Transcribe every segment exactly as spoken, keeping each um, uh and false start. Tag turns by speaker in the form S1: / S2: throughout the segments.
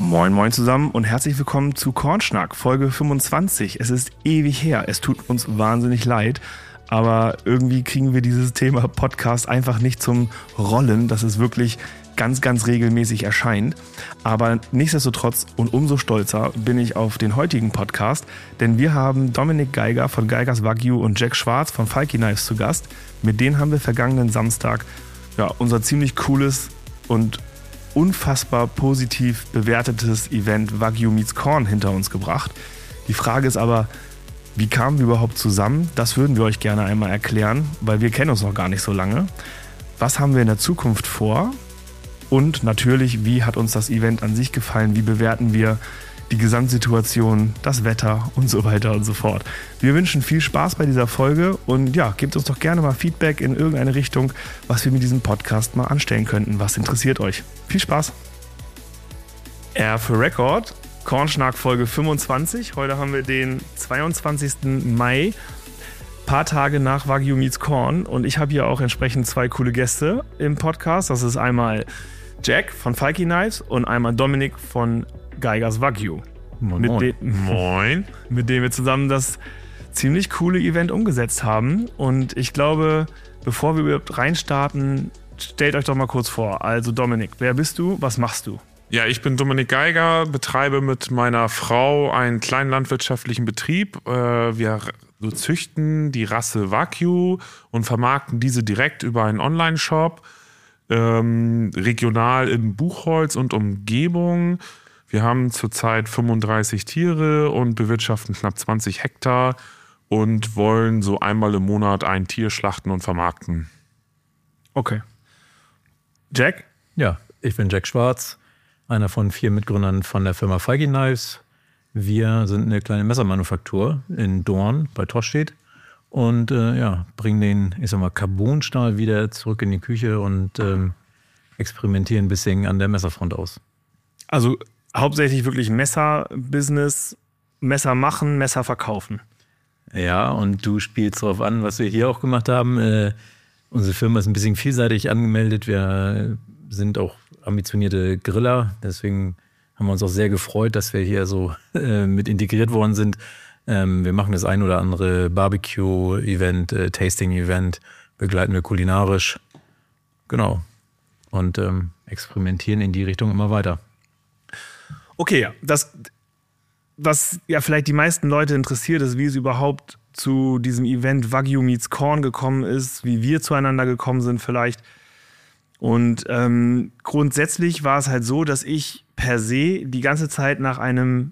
S1: Moin moin zusammen und herzlich willkommen zu Kornschnack, Folge fünfundzwanzig. Es ist ewig her, es tut uns wahnsinnig leid, aber irgendwie kriegen wir dieses Thema Podcast einfach nicht zum Rollen, dass es wirklich ganz, ganz regelmäßig erscheint. Aber nichtsdestotrotz und umso stolzer bin ich auf den heutigen Podcast, denn wir haben Dominik Geiger von Geigers Wagyu und Jack Schwarz von Falky Knives zu Gast. Mit denen haben wir vergangenen Samstag ja, unser ziemlich cooles und unfassbar positiv bewertetes Event Wagyu Meets Korn hinter uns gebracht. Die Frage ist aber, wie kamen wir überhaupt zusammen? Das würden wir euch gerne einmal erklären, weil wir kennen uns noch gar nicht so lange. Was haben wir in der Zukunft vor? Und natürlich, wie hat uns das Event an sich gefallen? Wie bewerten wir die Gesamtsituation, das Wetter und so weiter und so fort. Wir wünschen viel Spaß bei dieser Folge und ja, gebt uns doch gerne mal Feedback in irgendeine Richtung, was wir mit diesem Podcast mal anstellen könnten. Was interessiert euch? Viel Spaß! R für Record, Kornschnack Folge fünfundzwanzig. Heute haben wir den zweiundzwanzigsten Mai, paar Tage nach Wagyu Meets Korn, und ich habe hier auch entsprechend zwei coole Gäste im Podcast. Das ist einmal Jack von Falky Knives und einmal Dominik von Geigers Wagyu.
S2: Moin,
S1: mit,
S2: moin.
S1: De-
S2: moin.
S1: mit dem wir zusammen das ziemlich coole Event umgesetzt haben. Und ich glaube, bevor wir überhaupt reinstarten, stellt euch doch mal kurz vor. Also Dominik, wer bist du? Was machst du?
S2: Ja, ich bin Dominik Geiger, betreibe mit meiner Frau einen kleinen landwirtschaftlichen Betrieb. Wir züchten die Rasse Wagyu und vermarkten diese direkt über einen Online-Shop, ähm, regional in Buchholz und Umgebung. Wir haben zurzeit fünfunddreißig Tiere und bewirtschaften knapp zwanzig Hektar und wollen so einmal im Monat ein Tier schlachten und vermarkten.
S1: Okay. Jack?
S3: Ja, ich bin Jack Schwarz, einer von vier Mitgründern von der Firma Falky Knives. Wir sind eine kleine Messermanufaktur in Dorn bei Tostedt und äh, ja, bringen den, ich sag mal, Carbonstahl wieder zurück in die Küche und ähm, experimentieren ein bisschen an der Messerfront aus.
S1: Also hauptsächlich wirklich Messer-Business, Messer machen, Messer verkaufen.
S3: Ja, und du spielst darauf an, was wir hier auch gemacht haben. Äh, unsere Firma ist ein bisschen vielseitig angemeldet. Wir sind auch ambitionierte Griller. Deswegen haben wir uns auch sehr gefreut, dass wir hier so äh, mit integriert worden sind. Ähm, wir machen das ein oder andere Barbecue-Event, äh, Tasting-Event, begleiten wir kulinarisch. Genau. Und ähm, experimentieren in die Richtung immer weiter.
S1: Okay, ja, das, was ja vielleicht die meisten Leute interessiert, ist, wie es überhaupt zu diesem Event Wagyu Meets Korn gekommen ist, wie wir zueinander gekommen sind vielleicht. Und ähm, grundsätzlich war es halt so, dass ich per se die ganze Zeit nach einem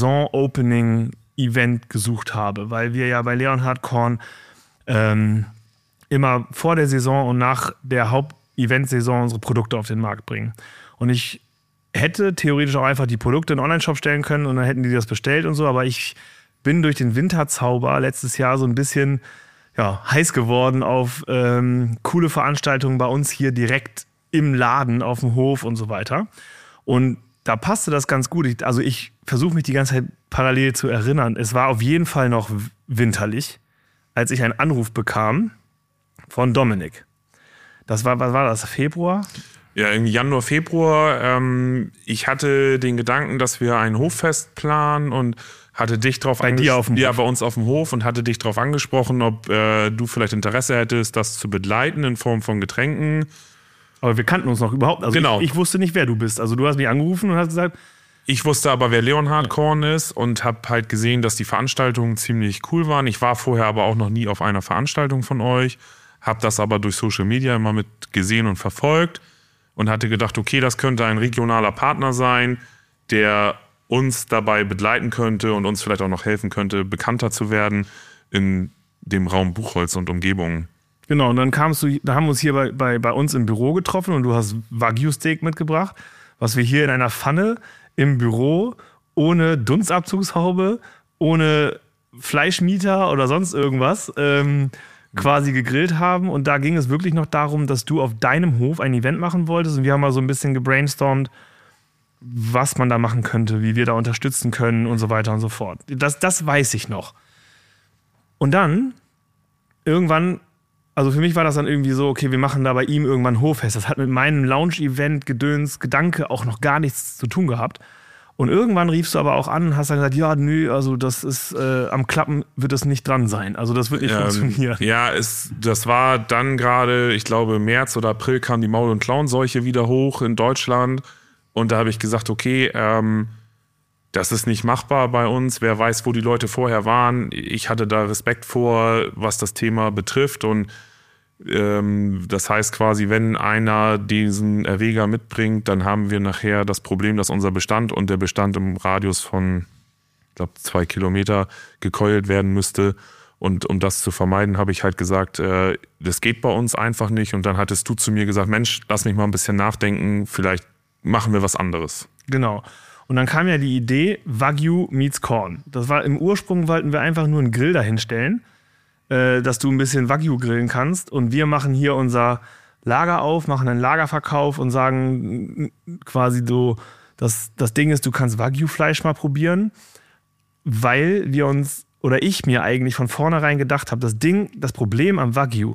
S1: Saison-Opening-Event gesucht habe, weil wir ja bei Leonhard Korn ähm, immer vor der Saison und nach der Haupt-Event-Saison unsere Produkte auf den Markt bringen. Und ich hätte theoretisch auch einfach die Produkte in den Online-Shop stellen können und dann hätten die das bestellt und so, aber ich bin durch den Winterzauber letztes Jahr so ein bisschen ja, heiß geworden auf ähm, coole Veranstaltungen bei uns hier direkt im Laden, auf dem Hof und so weiter. Und da passte das ganz gut. Ich, also ich versuche mich die ganze Zeit parallel zu erinnern. Es war auf jeden Fall noch winterlich, als ich einen Anruf bekam von Dominik. Das war, was war das, Februar?
S2: Ja, im Januar, Februar. Ähm, ich hatte den Gedanken, dass wir ein Hoffest planen und hatte dich drauf
S1: Bei dir auf dem Hof?
S2: Ja, bei uns auf dem Hof und hatte dich darauf angesprochen, ob äh, du vielleicht Interesse hättest, das zu begleiten in Form von Getränken.
S1: Aber wir kannten uns noch überhaupt. Also
S2: genau.
S1: ich, ich wusste nicht, wer du bist. Also du hast mich angerufen und hast gesagt...
S2: Ich wusste aber, wer Leonhard Korn ist und habe halt gesehen, dass die Veranstaltungen ziemlich cool waren. Ich war vorher aber auch noch nie auf einer Veranstaltung von euch, habe das aber durch Social Media immer mit gesehen und verfolgt. Und hatte gedacht, okay, das könnte ein regionaler Partner sein, der uns dabei begleiten könnte und uns vielleicht auch noch helfen könnte, bekannter zu werden in dem Raum Buchholz und Umgebung.
S1: Genau, und dann kamst du, da haben wir uns hier bei, bei, bei uns im Büro getroffen und du hast Wagyu-Steak mitgebracht, was wir hier in einer Pfanne im Büro ohne Dunstabzugshaube, ohne Fleischmieter oder sonst irgendwas ähm, quasi gegrillt haben. Und da ging es wirklich noch darum, dass du auf deinem Hof ein Event machen wolltest. Und wir haben mal so ein bisschen gebrainstormt, was man da machen könnte, wie wir da unterstützen können und so weiter und so fort. Das, das weiß ich noch. Und dann, irgendwann, also für mich war das dann irgendwie so, okay, wir machen da bei ihm irgendwann Hoffest. Das hat mit meinem Lounge-Event, Gedöns, Gedanke auch noch gar nichts zu tun gehabt. Und irgendwann riefst du aber auch an und hast dann gesagt, ja, nö, also das ist, äh, am Klappen wird es nicht dran sein. Also das wird nicht ähm, funktionieren.
S2: Ja, es, das war dann gerade, ich glaube, März oder April kam die Maul- und Klauenseuche wieder hoch in Deutschland. Und da habe ich gesagt, okay, ähm, das ist nicht machbar bei uns. Wer weiß, wo die Leute vorher waren. Ich hatte da Respekt vor, was das Thema betrifft. Und ähm, das heißt quasi, wenn einer diesen Erreger mitbringt, dann haben wir nachher das Problem, dass unser Bestand und der Bestand im Radius von, ich glaube, zwei Kilometer gekeult werden müsste. Und um das zu vermeiden, habe ich halt gesagt, äh, das geht bei uns einfach nicht. Und dann hattest du zu mir gesagt, Mensch, lass mich mal ein bisschen nachdenken. Vielleicht machen wir was anderes.
S1: Genau. Und dann kam ja die Idee, Wagyu meets Korn. Das war im Ursprung, wollten wir einfach nur einen Grill dahinstellen, äh, dass du ein bisschen Wagyu grillen kannst. Und wir machen hier unser Lager auf, machen einen Lagerverkauf und sagen quasi so, dass das Ding ist, du kannst Wagyu-Fleisch mal probieren, weil wir uns, oder ich mir eigentlich von vornherein gedacht habe, das Ding, das Problem am Wagyu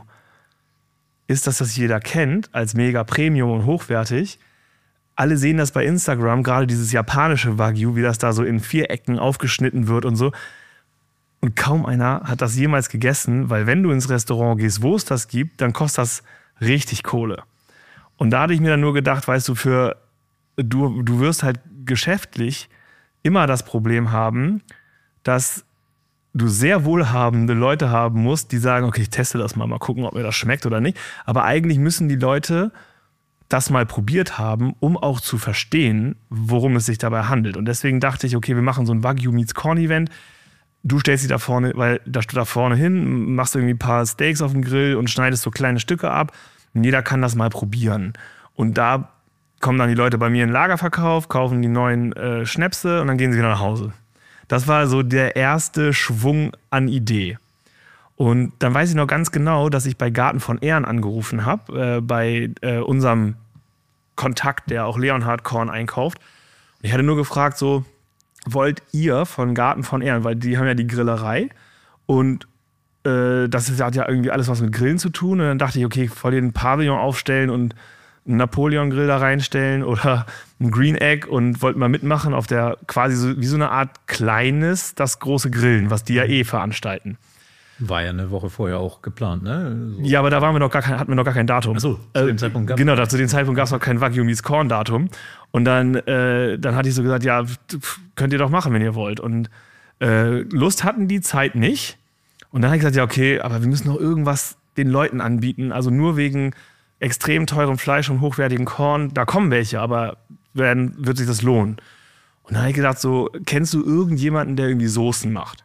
S1: ist, dass das jeder kennt als mega Premium und hochwertig. Alle sehen das bei Instagram, gerade dieses japanische Wagyu, wie das da so in Vierecken aufgeschnitten wird und so. Und kaum einer hat das jemals gegessen, weil wenn du ins Restaurant gehst, wo es das gibt, dann kostet das richtig Kohle. Und da hatte ich mir dann nur gedacht, weißt du, für du, du wirst halt geschäftlich immer das Problem haben, dass du sehr wohlhabende Leute haben musst, die sagen, okay, ich teste das mal, mal gucken, ob mir das schmeckt oder nicht. Aber eigentlich müssen die Leute das mal probiert haben, um auch zu verstehen, worum es sich dabei handelt. Und deswegen dachte ich, okay, wir machen so ein Wagyu meets Korn Event. Du stellst dich da vorne, weil da steht da vorne hin, machst irgendwie ein paar Steaks auf dem Grill und schneidest so kleine Stücke ab. Und jeder kann das mal probieren. Und da kommen dann die Leute bei mir in den Lagerverkauf, kaufen die neuen äh, Schnäpse und dann gehen sie wieder nach Hause. Das war so der erste Schwung an Idee. Und dann weiß ich noch ganz genau, dass ich bei Garten von Ehren angerufen habe, äh, bei äh, unserem Kontakt, der auch Leonhard Korn einkauft. Und ich hatte nur gefragt, so, wollt ihr von Garten von Ehren, weil die haben ja die Grillerei und äh, das hat ja irgendwie alles was mit Grillen zu tun. Und dann dachte ich, okay, voll den Pavillon aufstellen und einen Napoleon-Grill da reinstellen oder ein Green Egg und wollte mal mitmachen auf der quasi so, wie so eine Art kleines, das große Grillen, was die ja eh veranstalten.
S3: War ja eine Woche vorher auch geplant, ne? So.
S1: Ja, aber da waren wir noch gar kein, hatten wir noch gar kein Datum.
S3: Ach so, zu dem Zeitpunkt gab es.
S1: Genau, da, zu dem Zeitpunkt gab es noch kein Wagyu meets Korn Datum. Und dann, äh, dann hatte ich so gesagt, ja, könnt ihr doch machen, wenn ihr wollt. Und äh, Lust hatten die, Zeit nicht. Und dann habe ich gesagt, ja, okay, aber wir müssen noch irgendwas den Leuten anbieten. Also nur wegen extrem teurem Fleisch und hochwertigem Korn, da kommen welche, aber werden, wird sich das lohnen. Und dann habe ich gedacht, so, kennst du irgendjemanden, der irgendwie Soßen macht?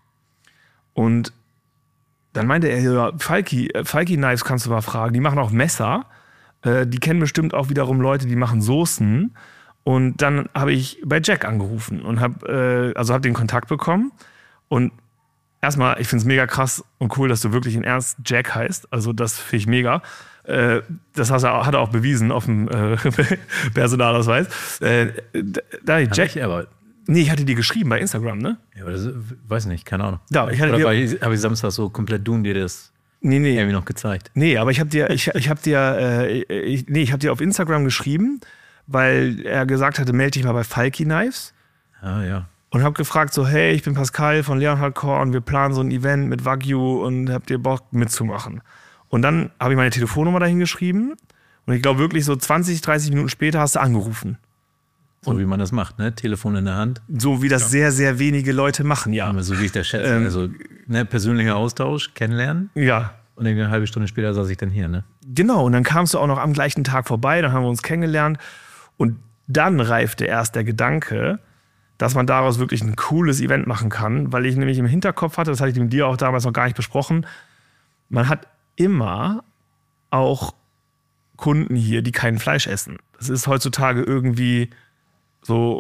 S1: Und dann meinte er, ja, Falki, Falki Knives kannst du mal fragen, die machen auch Messer, äh, die kennen bestimmt auch wiederum Leute, die machen Soßen. Und dann habe ich bei Jack angerufen und habe äh, also hab den Kontakt bekommen. Und erstmal, ich finde es mega krass und cool, dass du wirklich in Ernst Jack heißt. Also das finde ich mega. Äh, das hat er, hat er auch bewiesen auf dem äh, Personalausweis. Äh, da, Jack,
S3: ich aber.
S1: Nee, ich hatte dir geschrieben bei Instagram, ne?
S3: Ja, aber das, weiß nicht, keine Ahnung.
S1: Ja, ich hatte
S3: Oder
S1: dir,
S3: habe ich Samstag so komplett dumm dir das
S1: nee, nee.
S3: irgendwie noch gezeigt?
S1: Nee, aber ich habe dir, ich, ich habe dir, äh, ich, nee, ich habe dir auf Instagram geschrieben, weil er gesagt hatte, melde dich mal bei Falki Knives.
S3: Ah, ja.
S1: Und habe gefragt so, hey, ich bin Pascal von Leonhard Korn, wir planen so ein Event mit Wagyu und habt ihr Bock mitzumachen? Und dann habe ich meine Telefonnummer dahin geschrieben und ich glaube wirklich so zwanzig, dreißig Minuten später hast du angerufen.
S3: So
S1: und
S3: wie man das macht, ne? Telefon in der Hand.
S1: So wie das ja. sehr, sehr wenige Leute machen, ja.
S3: Aber so wie ich das schätze.
S1: Ähm,
S3: also ne, persönlicher Austausch, kennenlernen.
S1: Ja.
S3: Und eine halbe Stunde später saß ich dann hier, ne?
S1: Genau, und dann kamst du auch noch am gleichen Tag vorbei, dann haben wir uns kennengelernt. Und dann reifte erst der Gedanke, dass man daraus wirklich ein cooles Event machen kann, weil ich nämlich im Hinterkopf hatte, das hatte ich mit dir auch damals noch gar nicht besprochen, man hat immer auch Kunden hier, die kein Fleisch essen. Das ist heutzutage irgendwie so,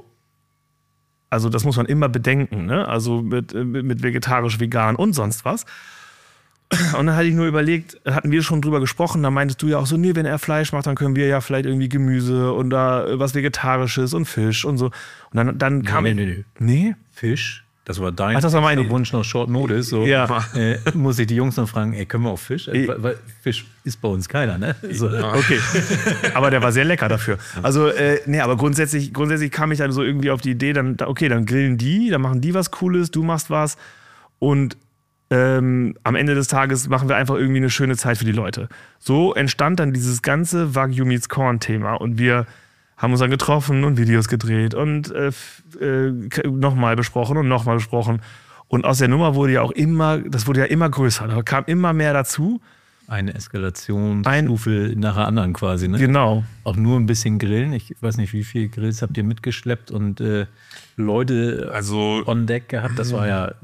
S1: also das muss man immer bedenken, ne? Also mit, mit vegetarisch, vegan und sonst was. Und dann hatte ich nur überlegt, hatten wir schon drüber gesprochen, da meintest du ja auch so, nee, wenn er Fleisch macht, dann können wir ja vielleicht irgendwie Gemüse oder was Vegetarisches und Fisch und so. Und dann, dann kam...
S3: Nee, nee, nee.
S1: Nee?
S3: Fisch, das war dein
S1: Ach, das war mein
S3: Wunsch noch Short Notice. So,
S1: ja.
S3: äh, muss ich die Jungs noch fragen, ey, können wir auch Fisch? Äh, weil Fisch isst bei uns keiner, ne? So.
S1: Okay. Aber der war sehr lecker dafür. Also, äh, nee, aber grundsätzlich, grundsätzlich kam ich dann so irgendwie auf die Idee, dann, okay, dann grillen die, dann machen die was Cooles, du machst was und ähm, am Ende des Tages machen wir einfach irgendwie eine schöne Zeit für die Leute. So entstand dann dieses ganze Wagyu meets Corn-Thema und wir haben uns dann getroffen und Videos gedreht und äh, äh, nochmal besprochen und nochmal besprochen. Und aus der Nummer wurde ja auch immer, das wurde ja immer größer, da kam immer mehr dazu.
S3: Eine Eskalationsstufe nach der anderen quasi, ne?
S1: Genau.
S3: Auch nur ein bisschen grillen. Ich weiß nicht, wie viele Grills habt ihr mitgeschleppt und äh, Leute
S2: Also,
S3: on deck gehabt? Das war ja...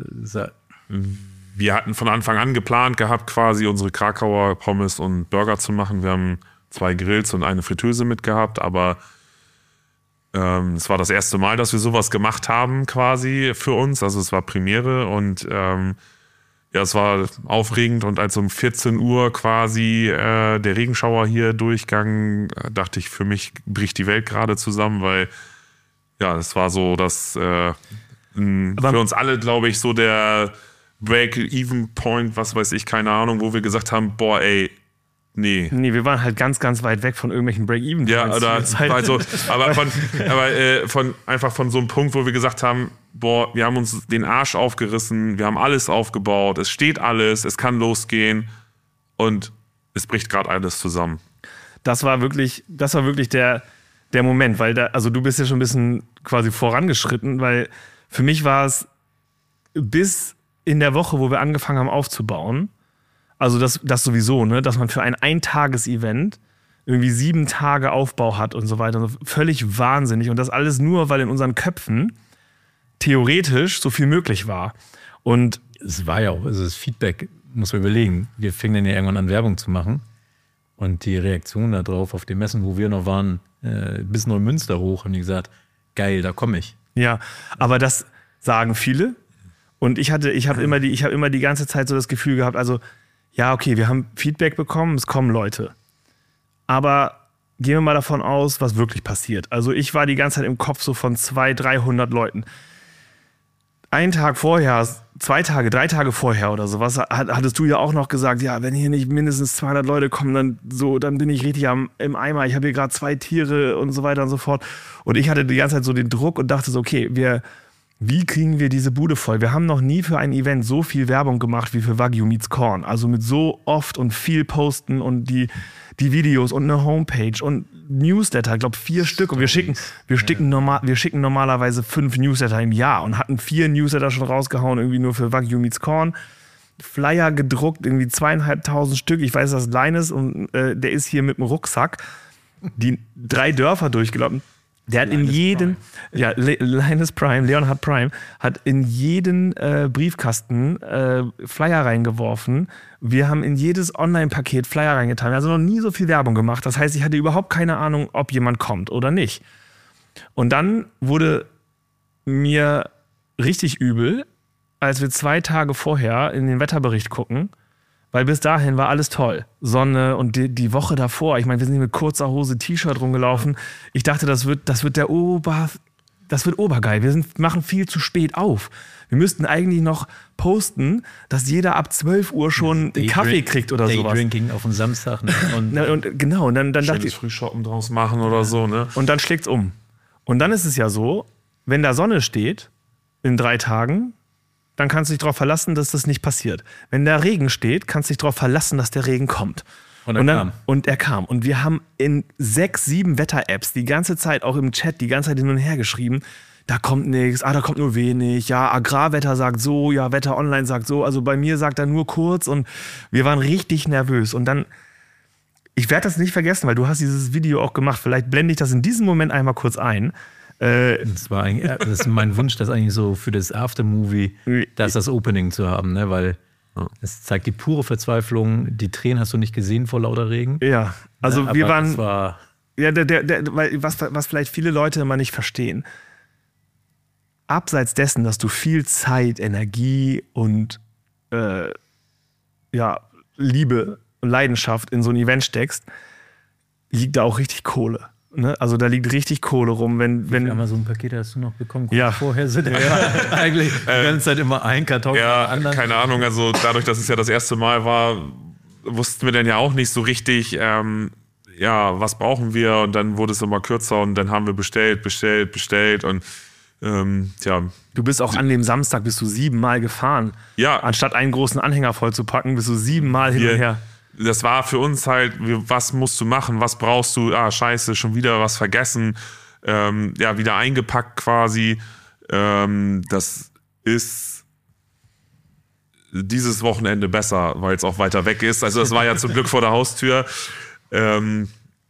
S2: wir hatten von Anfang an geplant gehabt, quasi unsere Krakauer Pommes und Burger zu machen. Wir haben zwei Grills und eine Fritteuse mitgehabt, aber ähm, es war das erste Mal, dass wir sowas gemacht haben quasi für uns. Also es war Premiere und ähm, ja, es war aufregend und als um vierzehn Uhr quasi äh, der Regenschauer hier durchgang, äh, dachte ich, für mich bricht die Welt gerade zusammen, weil ja, es war so, dass äh, m, für uns alle, glaube ich, so der Break-Even-Point, was weiß ich, keine Ahnung, wo wir gesagt haben, boah, ey, nee.
S1: Nee, wir waren halt ganz, ganz weit weg von irgendwelchen Break-Even.
S2: Ja, oder
S1: halt
S2: also, aber, von, aber äh, von, einfach von so einem Punkt, wo wir gesagt haben, boah, wir haben uns den Arsch aufgerissen, wir haben alles aufgebaut, es steht alles, es kann losgehen und es bricht gerade alles zusammen.
S1: Das war wirklich, das war wirklich der, der Moment, weil da, also du bist ja schon ein bisschen quasi vorangeschritten, weil für mich war es bis in der Woche, wo wir angefangen haben aufzubauen, also das, das sowieso, ne, dass man für ein Eintages-Event irgendwie sieben Tage Aufbau hat und so weiter. Und so, völlig wahnsinnig. Und das alles nur, weil in unseren Köpfen theoretisch so viel möglich war. Und
S3: es war ja auch, also das Feedback, muss man überlegen. Wir fingen dann ja irgendwann an, Werbung zu machen. Und die Reaktion darauf auf den Messen, wo wir noch waren, äh, bis Neumünster hoch, haben die gesagt, geil, da komme ich.
S1: Ja, aber das sagen viele. Und ich hatte, ich habe immer die, ich habe immer die ganze Zeit so das Gefühl gehabt, also ja, okay, wir haben Feedback bekommen, es kommen Leute. Aber gehen wir mal davon aus, was wirklich passiert. Also ich war die ganze Zeit im Kopf so von zweihundert, dreihundert Leuten. Einen Tag vorher, zwei Tage, drei Tage vorher oder sowas, hattest du ja auch noch gesagt, ja, wenn hier nicht mindestens zweihundert Leute kommen, dann so, dann bin ich richtig am, im Eimer. Ich habe hier gerade zwei Tiere und so weiter und so fort. Und ich hatte die ganze Zeit so den Druck und dachte so, okay, wir wie kriegen wir diese Bude voll? Wir haben noch nie für ein Event so viel Werbung gemacht wie für Wagyu meets Corn. Also mit so oft und viel Posten und die, die Videos und eine Homepage und Newsletter, ich glaube vier Stück. Und wir schicken, wir, schicken normal, wir schicken normalerweise fünf Newsletter im Jahr und hatten vier Newsletter schon rausgehauen, irgendwie nur für Wagyu meets Corn. Flyer gedruckt, irgendwie zweieinhalbtausend Stück. Ich weiß, dass Linus und äh, der ist hier mit dem Rucksack die drei Dörfer durchgelaufen. Der hat Linus in jeden, Prime. ja, Le- Linus Prime, Leonhard Prime, hat in jeden äh, Briefkasten äh, Flyer reingeworfen. Wir haben in jedes Online-Paket Flyer reingetan. Wir haben also noch nie so viel Werbung gemacht. Das heißt, ich hatte überhaupt keine Ahnung, ob jemand kommt oder nicht. Und dann wurde mir richtig übel, als wir zwei Tage vorher in den Wetterbericht gucken, weil bis dahin war alles toll. Sonne und die, die Woche davor, ich meine, wir sind hier mit kurzer Hose, T-Shirt rumgelaufen. Ich dachte, das wird, das wird der Ober, das wird obergeil. Wir sind, machen viel zu spät auf. Wir müssten eigentlich noch posten, dass jeder ab zwölf Uhr schon einen Kaffee kriegt oder sowas.
S3: Daydrinking auf dem Samstag. Ne? Und,
S1: Na, und genau, und dann, dann dachte ich,
S2: Frühshoppen draus machen oder so, ne?
S1: Und dann schlägt's um. Und dann ist es ja so, wenn da Sonne steht in drei Tagen, dann kannst du dich darauf verlassen, dass das nicht passiert. Wenn da Regen steht, kannst du dich darauf verlassen, dass der Regen kommt.
S3: Und er
S1: und dann,
S3: kam.
S1: Und er kam. Und wir haben in sechs, sieben Wetter-Apps die ganze Zeit, auch im Chat, die ganze Zeit hin und her geschrieben, da kommt nichts, ah, da kommt nur wenig, ja, Agrarwetter sagt so, ja, Wetter Online sagt so, also bei mir sagt er nur kurz und wir waren richtig nervös. Und dann, ich werde das nicht vergessen, weil du hast dieses Video auch gemacht, vielleicht blende ich das in diesem Moment einmal kurz ein.
S3: Das war eigentlich, das ist mein Wunsch, das eigentlich so für das Aftermovie, das das Opening zu haben, ne? Weil es zeigt die pure Verzweiflung. Die Tränen hast du nicht gesehen vor lauter Regen.
S1: Ja, also
S3: ne?
S1: wir waren,
S3: das war
S1: ja, der, der, der, weil, was, was vielleicht viele Leute immer nicht verstehen. Abseits dessen, dass du viel Zeit, Energie und äh, ja, Liebe und Leidenschaft in so ein Event steckst, liegt da auch richtig Kohle. Ne? Also da liegt richtig Kohle rum. Wenn, wenn
S3: Amazon-Pakete hast du noch bekommen?
S1: Ja.
S3: Vorher sind ja eigentlich die ganze Zeit immer ein Karton.
S2: Ja,
S3: anderen.
S2: keine Ahnung. Also dadurch, dass es ja das erste Mal war, wussten wir dann ja auch nicht so richtig, ähm, ja, was brauchen wir? Und dann wurde es immer kürzer und dann haben wir bestellt, bestellt, bestellt und ähm, ja.
S1: Du bist auch an dem Samstag bist du siebenmal gefahren.
S2: Ja.
S1: Anstatt einen großen Anhänger voll zu packen, bist du siebenmal hin und her.
S2: Das war für uns halt, was musst du machen, was brauchst du, ah scheiße, schon wieder was vergessen, ähm, ja, wieder eingepackt quasi. Ähm, das ist dieses Wochenende besser, weil es auch weiter weg ist. Also das war ja zum Glück vor der Haustür. Ähm,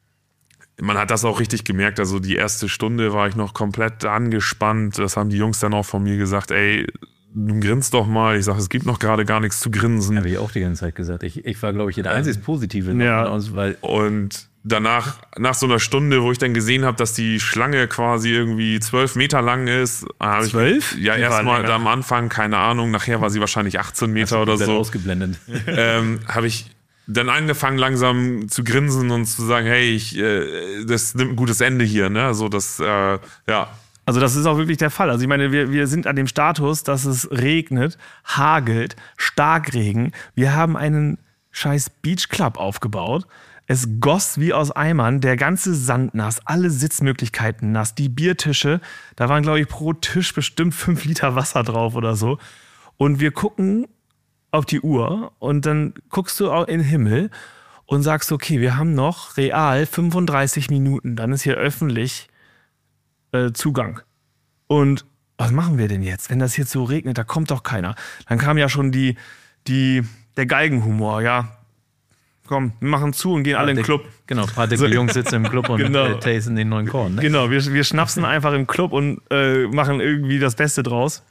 S2: man hat das auch richtig gemerkt, also die erste Stunde war ich noch komplett angespannt. Das haben die Jungs dann auch von mir gesagt, ey, du grinst doch mal. Ich sage, es gibt noch gerade gar nichts zu grinsen.
S3: Habe ich auch die ganze Zeit gesagt. Ich, ich war, glaube ich, der einzige Positive.
S1: Ja.
S3: Aus, weil
S2: Und danach, nach so einer Stunde, wo ich dann gesehen habe, dass die Schlange quasi irgendwie zwölf Meter lang ist.
S1: Zwölf?
S2: Ja, erstmal am Anfang, keine Ahnung. Nachher war sie wahrscheinlich achtzehn Meter oder so.
S3: Ausgeblendet.
S2: Ähm, habe ich dann angefangen langsam zu grinsen und zu sagen, hey, ich, äh, das nimmt ein gutes Ende hier. Ne? Also das, äh, ja...
S1: Also das ist auch wirklich der Fall. Also ich meine, wir, wir sind an dem Status, dass es regnet, hagelt, Starkregen. Wir haben einen scheiß Beach Club aufgebaut. Es goss wie aus Eimern, der ganze Sand nass, alle Sitzmöglichkeiten nass, die Biertische. Da waren, glaube ich, pro Tisch bestimmt fünf Liter Wasser drauf oder so. Und wir gucken auf die Uhr und dann guckst du auch in den Himmel und sagst, okay, wir haben noch real fünfunddreißig Minuten. Dann ist hier öffentlich Zugang. Und was machen wir denn jetzt, wenn das jetzt so regnet? Da kommt doch keiner. Dann kam ja schon die, die, der Galgenhumor, ja. Komm, wir machen zu und gehen alle in den Club.
S3: Genau, ein paar dicke Jungs sitzen im Club und
S1: genau.
S3: äh, tasten den neuen Korn. Ne?
S1: Genau, wir, wir schnapsen einfach im Club und äh, machen irgendwie das Beste draus.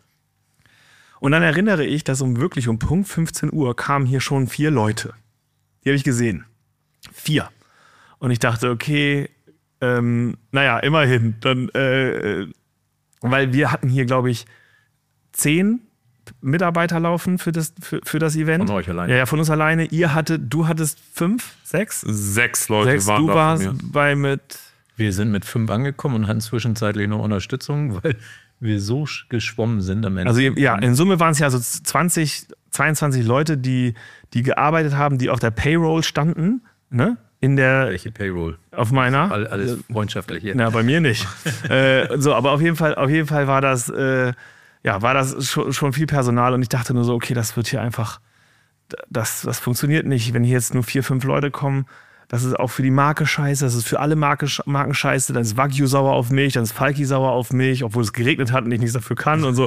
S1: Und dann erinnere ich, dass um wirklich um Punkt fünfzehn Uhr kamen hier schon vier Leute. Die habe ich gesehen. Vier. Und ich dachte, okay, Ähm, naja, immerhin. Dann, äh, weil wir hatten hier, glaube ich, zehn Mitarbeiter laufen für das, für, für das Event.
S3: Von euch alleine.
S1: Ja, ja, von uns alleine. Ihr hattet, du hattest fünf, sechs?
S2: Sechs Leute
S1: Sechs,
S2: waren
S1: du
S2: da
S1: warst
S2: von mir.
S1: bei mit...
S3: Wir sind mit fünf angekommen und hatten zwischenzeitlich noch Unterstützung, weil wir so geschwommen sind am Ende.
S1: Also ja, in Summe waren es ja so zwanzig, zweiundzwanzig Leute, die, die gearbeitet haben, die auf der Payroll standen, ne? In der,
S3: welche Payroll?
S1: Auf meiner.
S3: All, alles freundschaftlich hier.
S1: Na, bei mir nicht. äh, so, aber auf jeden Fall, auf jeden Fall war das, äh, ja, war das schon, schon viel Personal und ich dachte nur so, okay, das wird hier einfach, das, das funktioniert nicht, wenn hier jetzt nur vier, fünf Leute kommen. Das ist auch für die Marke scheiße, das ist für alle Marke, Marken scheiße. Dann ist Wagyu sauer auf mich, dann ist Falki sauer auf mich, obwohl es geregnet hat und ich nichts dafür kann und so.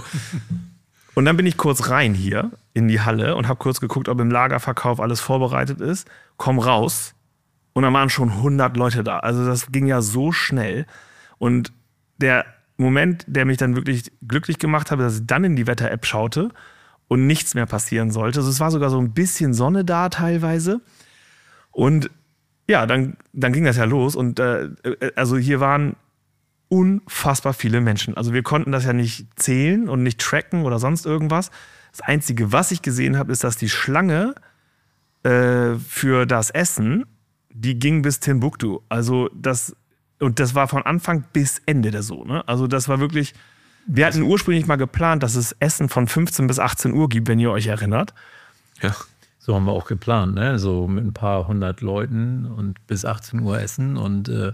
S1: Und dann bin ich kurz rein hier in die Halle und habe kurz geguckt, ob im Lagerverkauf alles vorbereitet ist. Komm raus. Und dann waren schon hundert Leute da. Also das ging ja so schnell. Und der Moment, der mich dann wirklich glücklich gemacht hat, dass ich dann in die Wetter-App schaute und nichts mehr passieren sollte. Also es war sogar so ein bisschen Sonne da teilweise. Und ja, dann, dann ging das ja los. Und äh, also hier waren unfassbar viele Menschen. Also wir konnten das ja nicht zählen und nicht tracken oder sonst irgendwas. Das Einzige, was ich gesehen habe, ist, dass die Schlange äh, für das Essen, die ging bis Timbuktu. Also das, und das war von Anfang bis Ende der so, ne? Also das war wirklich, wir hatten ursprünglich mal geplant, dass es Essen von fünfzehn bis achtzehn Uhr gibt, wenn ihr euch erinnert.
S2: Ja.
S3: So haben wir auch geplant, ne? So mit ein paar hundert Leuten und bis achtzehn Uhr essen und äh,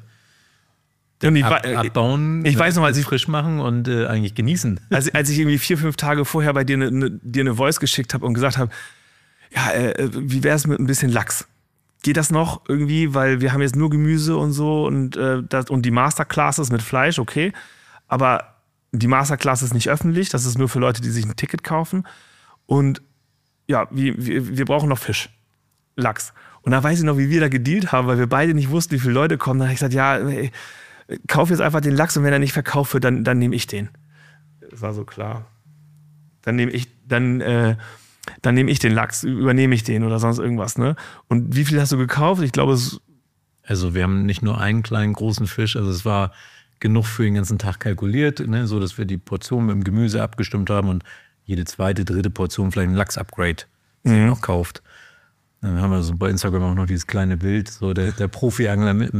S1: Und ich,
S3: ab, abbauen,
S1: ich weiß noch, als ich
S3: frisch machen und äh, eigentlich genießen.
S1: Als, als ich irgendwie vier, fünf Tage vorher bei dir eine, eine, dir eine Voice geschickt habe und gesagt habe, ja, äh, wie wäre es mit ein bisschen Lachs? Geht das noch irgendwie? Weil wir haben jetzt nur Gemüse und so und, äh, das, und die Masterclasses mit Fleisch, okay. Aber die Masterclass ist nicht öffentlich, das ist nur für Leute, die sich ein Ticket kaufen. Und ja, wir, wir, wir brauchen noch Fisch, Lachs. Und da weiß ich noch, wie wir da gedealt haben, weil wir beide nicht wussten, wie viele Leute kommen. Dann habe ich gesagt, ja, ey, kauf jetzt einfach den Lachs und wenn er nicht verkauft wird, dann, dann nehme ich den. Das war so klar. Dann nehme ich, dann, äh, dann nehme ich den Lachs, übernehme ich den oder sonst irgendwas, ne? Und wie viel hast du gekauft? Ich glaube, es...
S3: Also wir haben nicht nur einen kleinen, großen Fisch, also es war genug für den ganzen Tag kalkuliert, ne? So dass wir die Portion mit dem Gemüse abgestimmt haben und jede zweite, dritte Portion vielleicht ein Lachs-Upgrade mhm. noch kauft. Dann haben wir so bei Instagram auch noch dieses kleine Bild, so der, der Profi-Angler mit dem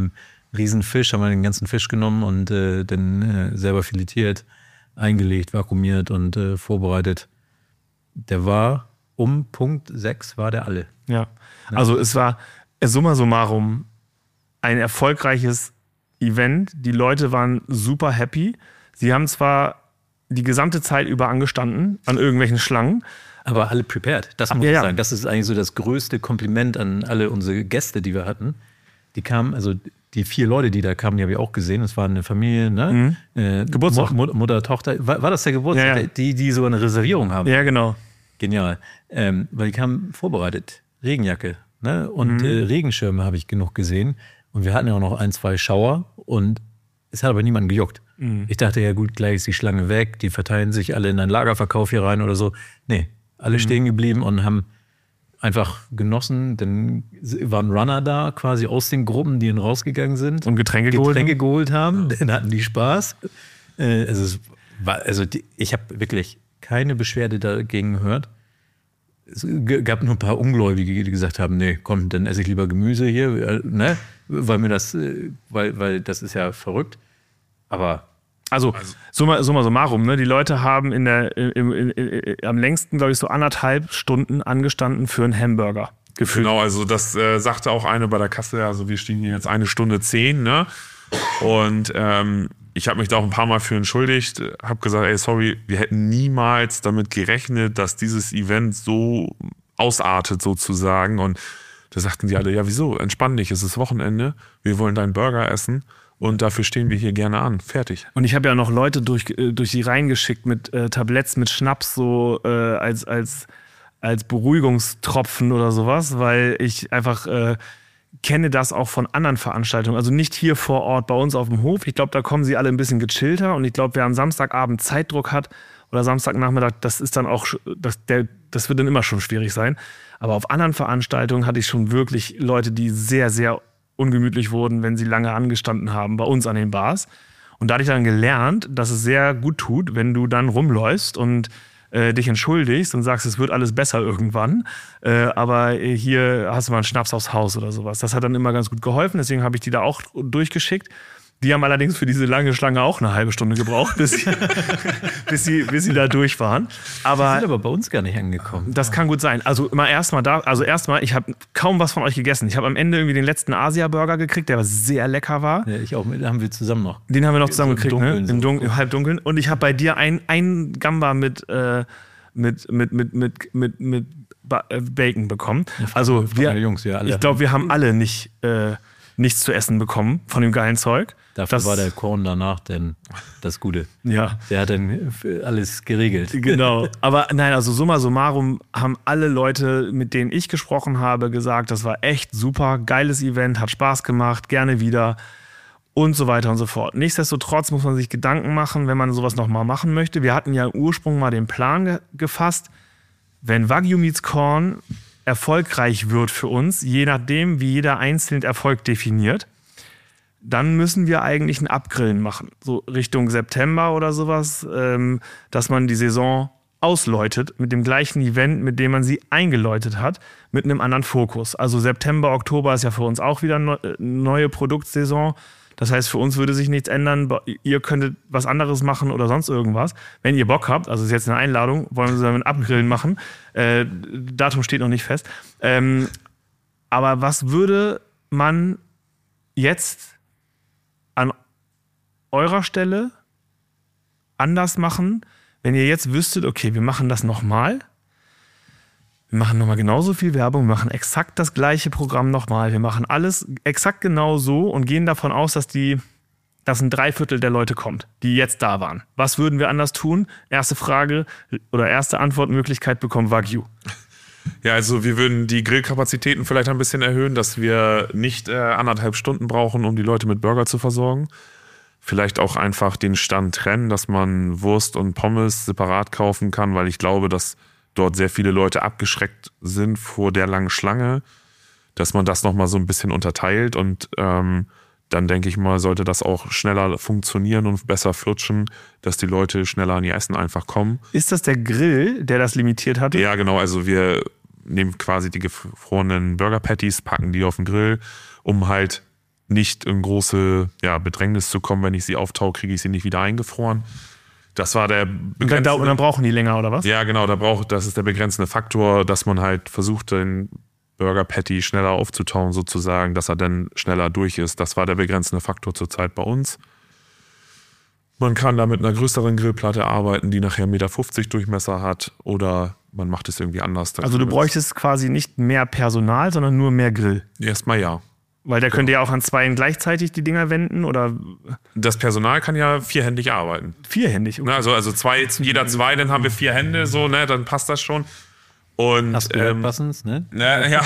S3: Riesenfisch, haben wir den ganzen Fisch genommen und äh, dann äh, selber filetiert, eingelegt, vakuumiert und äh, vorbereitet. Der war um Punkt sechs war der alle.
S1: Ja, also es war summa summarum ein erfolgreiches Event. Die Leute waren super happy. Sie haben zwar die gesamte Zeit über angestanden an irgendwelchen Schlangen.
S3: Aber alle prepared, das muss
S1: ja,
S3: ich
S1: ja.
S3: sagen. Das ist eigentlich so das größte Kompliment an alle unsere Gäste, die wir hatten. Die kamen, also die vier Leute, die da kamen, die habe ich auch gesehen. Das war eine Familie, ne?
S1: Mhm.
S3: Äh,
S1: Geburtstag.
S3: Mutter, Mutter, Tochter. War, war das der Geburtstag?
S1: Ja, ja.
S3: Die, die so eine Reservierung haben.
S1: Ja, genau.
S3: Genial. Ähm, weil die kamen vorbereitet. Regenjacke, ne? Und
S1: Mhm.
S3: äh, Regenschirme habe ich genug gesehen. Und wir hatten ja auch noch ein, zwei Schauer. Und es hat aber niemanden gejuckt.
S1: Mhm.
S3: Ich dachte, ja gut, gleich ist die Schlange weg. Die verteilen sich alle in einen Lagerverkauf hier rein oder so. Nee, alle
S1: Mhm.
S3: stehen geblieben und haben einfach genossen. Dann waren Runner da, quasi aus den Gruppen, die rausgegangen sind.
S1: Und Getränke geholt
S3: Getränke geholt haben. Dann hatten die Spaß. Äh, also es war, also die, ich habe wirklich keine Beschwerde dagegen gehört. Es g- gab nur ein paar Ungläubige, die gesagt haben, nee, komm, dann esse ich lieber Gemüse hier, äh, ne? Weil mir das, äh, weil, weil das ist ja verrückt. Aber
S1: Also, summa, summa summarum, ne? Die Leute haben in der, im, im, im, am längsten, glaube ich, so anderthalb Stunden angestanden für einen Hamburger. Gefühlt.
S2: Genau, also das äh, sagte auch eine bei der Kasse, also wir stehen hier jetzt eine Stunde zehn, ne? Und ähm, ich habe mich da auch ein paar Mal für entschuldigt, habe gesagt, ey, sorry, wir hätten niemals damit gerechnet, dass dieses Event so ausartet sozusagen. Und da sagten die alle, ja wieso, entspann dich, es ist Wochenende, wir wollen deinen Burger essen und dafür stehen wir hier gerne an, fertig.
S1: Und ich habe ja noch Leute durch, äh, durch die Reihen geschickt mit äh, Tabletts, mit Schnaps, so äh, als, als, als Beruhigungstropfen oder sowas, weil ich einfach äh, kenne das auch von anderen Veranstaltungen. Also nicht hier vor Ort bei uns auf dem Hof. Ich glaube, da kommen sie alle ein bisschen gechillter. Und ich glaube, wer am Samstagabend Zeitdruck hat oder Samstagnachmittag, das ist dann auch, das, der, das wird dann immer schon schwierig sein. Aber auf anderen Veranstaltungen hatte ich schon wirklich Leute, die sehr, sehr ungemütlich wurden, wenn sie lange angestanden haben bei uns an den Bars. Und da hatte ich dann gelernt, dass es sehr gut tut, wenn du dann rumläufst und äh, dich entschuldigst und sagst, es wird alles besser irgendwann. Äh, aber hier hast du mal einen Schnaps aufs Haus oder sowas. Das hat dann immer ganz gut geholfen. Deswegen habe ich die da auch durchgeschickt. Die haben allerdings für diese lange Schlange auch eine halbe Stunde gebraucht, bis sie, bis sie, bis sie da durch waren. Aber
S3: die sind aber bei uns gar nicht angekommen.
S1: das kann gut sein. Also immer erstmal da, also erstmal, ich habe kaum was von euch gegessen. Ich habe am Ende irgendwie den letzten Asia-Burger gekriegt, der sehr lecker war.
S3: Ja, ich auch, mit, haben wir zusammen noch.
S1: Den haben wir noch zusammen
S3: So im
S1: gekriegt, ne?
S3: Dunkeln,
S1: Im,
S3: so.
S1: Dun im Halbdunkeln. Und ich habe bei dir ein, ein Gamba mit, äh, mit, mit, mit, mit, mit, mit ba äh, Bacon bekommen. Also wir,
S3: meine Jungs, wir alle.
S1: ich glaube, wir haben alle nicht äh, nichts zu essen bekommen von dem geilen Zeug.
S3: Dafür
S1: Das-
S3: war der Korn danach denn das Gute.
S1: Ja.
S3: Der hat dann alles geregelt.
S1: Genau. Aber nein, also summa summarum haben alle Leute, mit denen ich gesprochen habe, gesagt, das war echt super, geiles Event, hat Spaß gemacht, gerne wieder und so weiter und so fort. Nichtsdestotrotz muss man sich Gedanken machen, wenn man sowas nochmal machen möchte. Wir hatten ja im Ursprung mal den Plan ge gefasst, wenn Wagyu Meets Korn erfolgreich wird für uns, je nachdem, wie jeder einzeln Erfolg definiert, dann müssen wir eigentlich ein Abgrillen machen. So Richtung September oder sowas, ähm, dass man die Saison ausläutet mit dem gleichen Event, mit dem man sie eingeläutet hat, mit einem anderen Fokus. Also September, Oktober ist ja für uns auch wieder eine neue Produktsaison. Das heißt, für uns würde sich nichts ändern. Ihr könntet was anderes machen oder sonst irgendwas. Wenn ihr Bock habt, also ist jetzt eine Einladung, wollen wir ein Abgrillen machen. Äh, Datum steht noch nicht fest. Ähm, aber was würde man jetzt an eurer Stelle anders machen, wenn ihr jetzt wüsstet, okay, wir machen das nochmal, wir machen nochmal genauso viel Werbung, wir machen exakt das gleiche Programm nochmal, wir machen alles exakt genau so und gehen davon aus, dass die, dass ein Dreiviertel der Leute kommt, die jetzt da waren. Was würden wir anders tun? Erste Frage oder erste Antwortmöglichkeit bekommt Wagyu.
S2: Ja, also wir würden die Grillkapazitäten vielleicht ein bisschen erhöhen, dass wir nicht äh, anderthalb Stunden brauchen, um die Leute mit Burger zu versorgen. Vielleicht auch einfach den Stand trennen, dass man Wurst und Pommes separat kaufen kann, weil ich glaube, dass dort sehr viele Leute abgeschreckt sind vor der langen Schlange, dass man das nochmal so ein bisschen unterteilt und ähm, dann denke ich mal, sollte das auch schneller funktionieren und besser flutschen, dass die Leute schneller an ihr Essen einfach kommen.
S1: Ist das der Grill, der das limitiert hatte?
S2: Ja, genau. Also wir nehmen quasi die gefrorenen Burger Patties, packen die auf den Grill, um halt nicht in große ja, Bedrängnis zu kommen. Wenn ich sie auftaue, kriege ich sie nicht wieder eingefroren. Das war der
S1: begrenzende... Und dann, und dann brauchen die länger, oder was?
S2: Ja, genau. Da braucht, das ist der begrenzende Faktor, dass man halt versucht, den Burger Patty schneller aufzutauen sozusagen, dass er dann schneller durch ist. Das war der begrenzende Faktor zurzeit bei uns. Man kann da mit einer größeren Grillplatte arbeiten, die nachher eins Komma fünfzig Meter Durchmesser hat, oder man macht es irgendwie anders.
S1: Also du bräuchtest quasi nicht mehr Personal, sondern nur mehr Grill.
S2: Erstmal ja.
S1: Weil der könnte ja auch an zweien gleichzeitig die Dinger wenden, oder?
S2: Das Personal kann ja vierhändig arbeiten.
S1: Vierhändig? Okay.
S2: Also, also zwei, jeder zwei, dann haben wir vier Hände, so, ne, dann passt das schon. Und,
S3: Hast du ähm, passend, ne?
S2: Na, ja.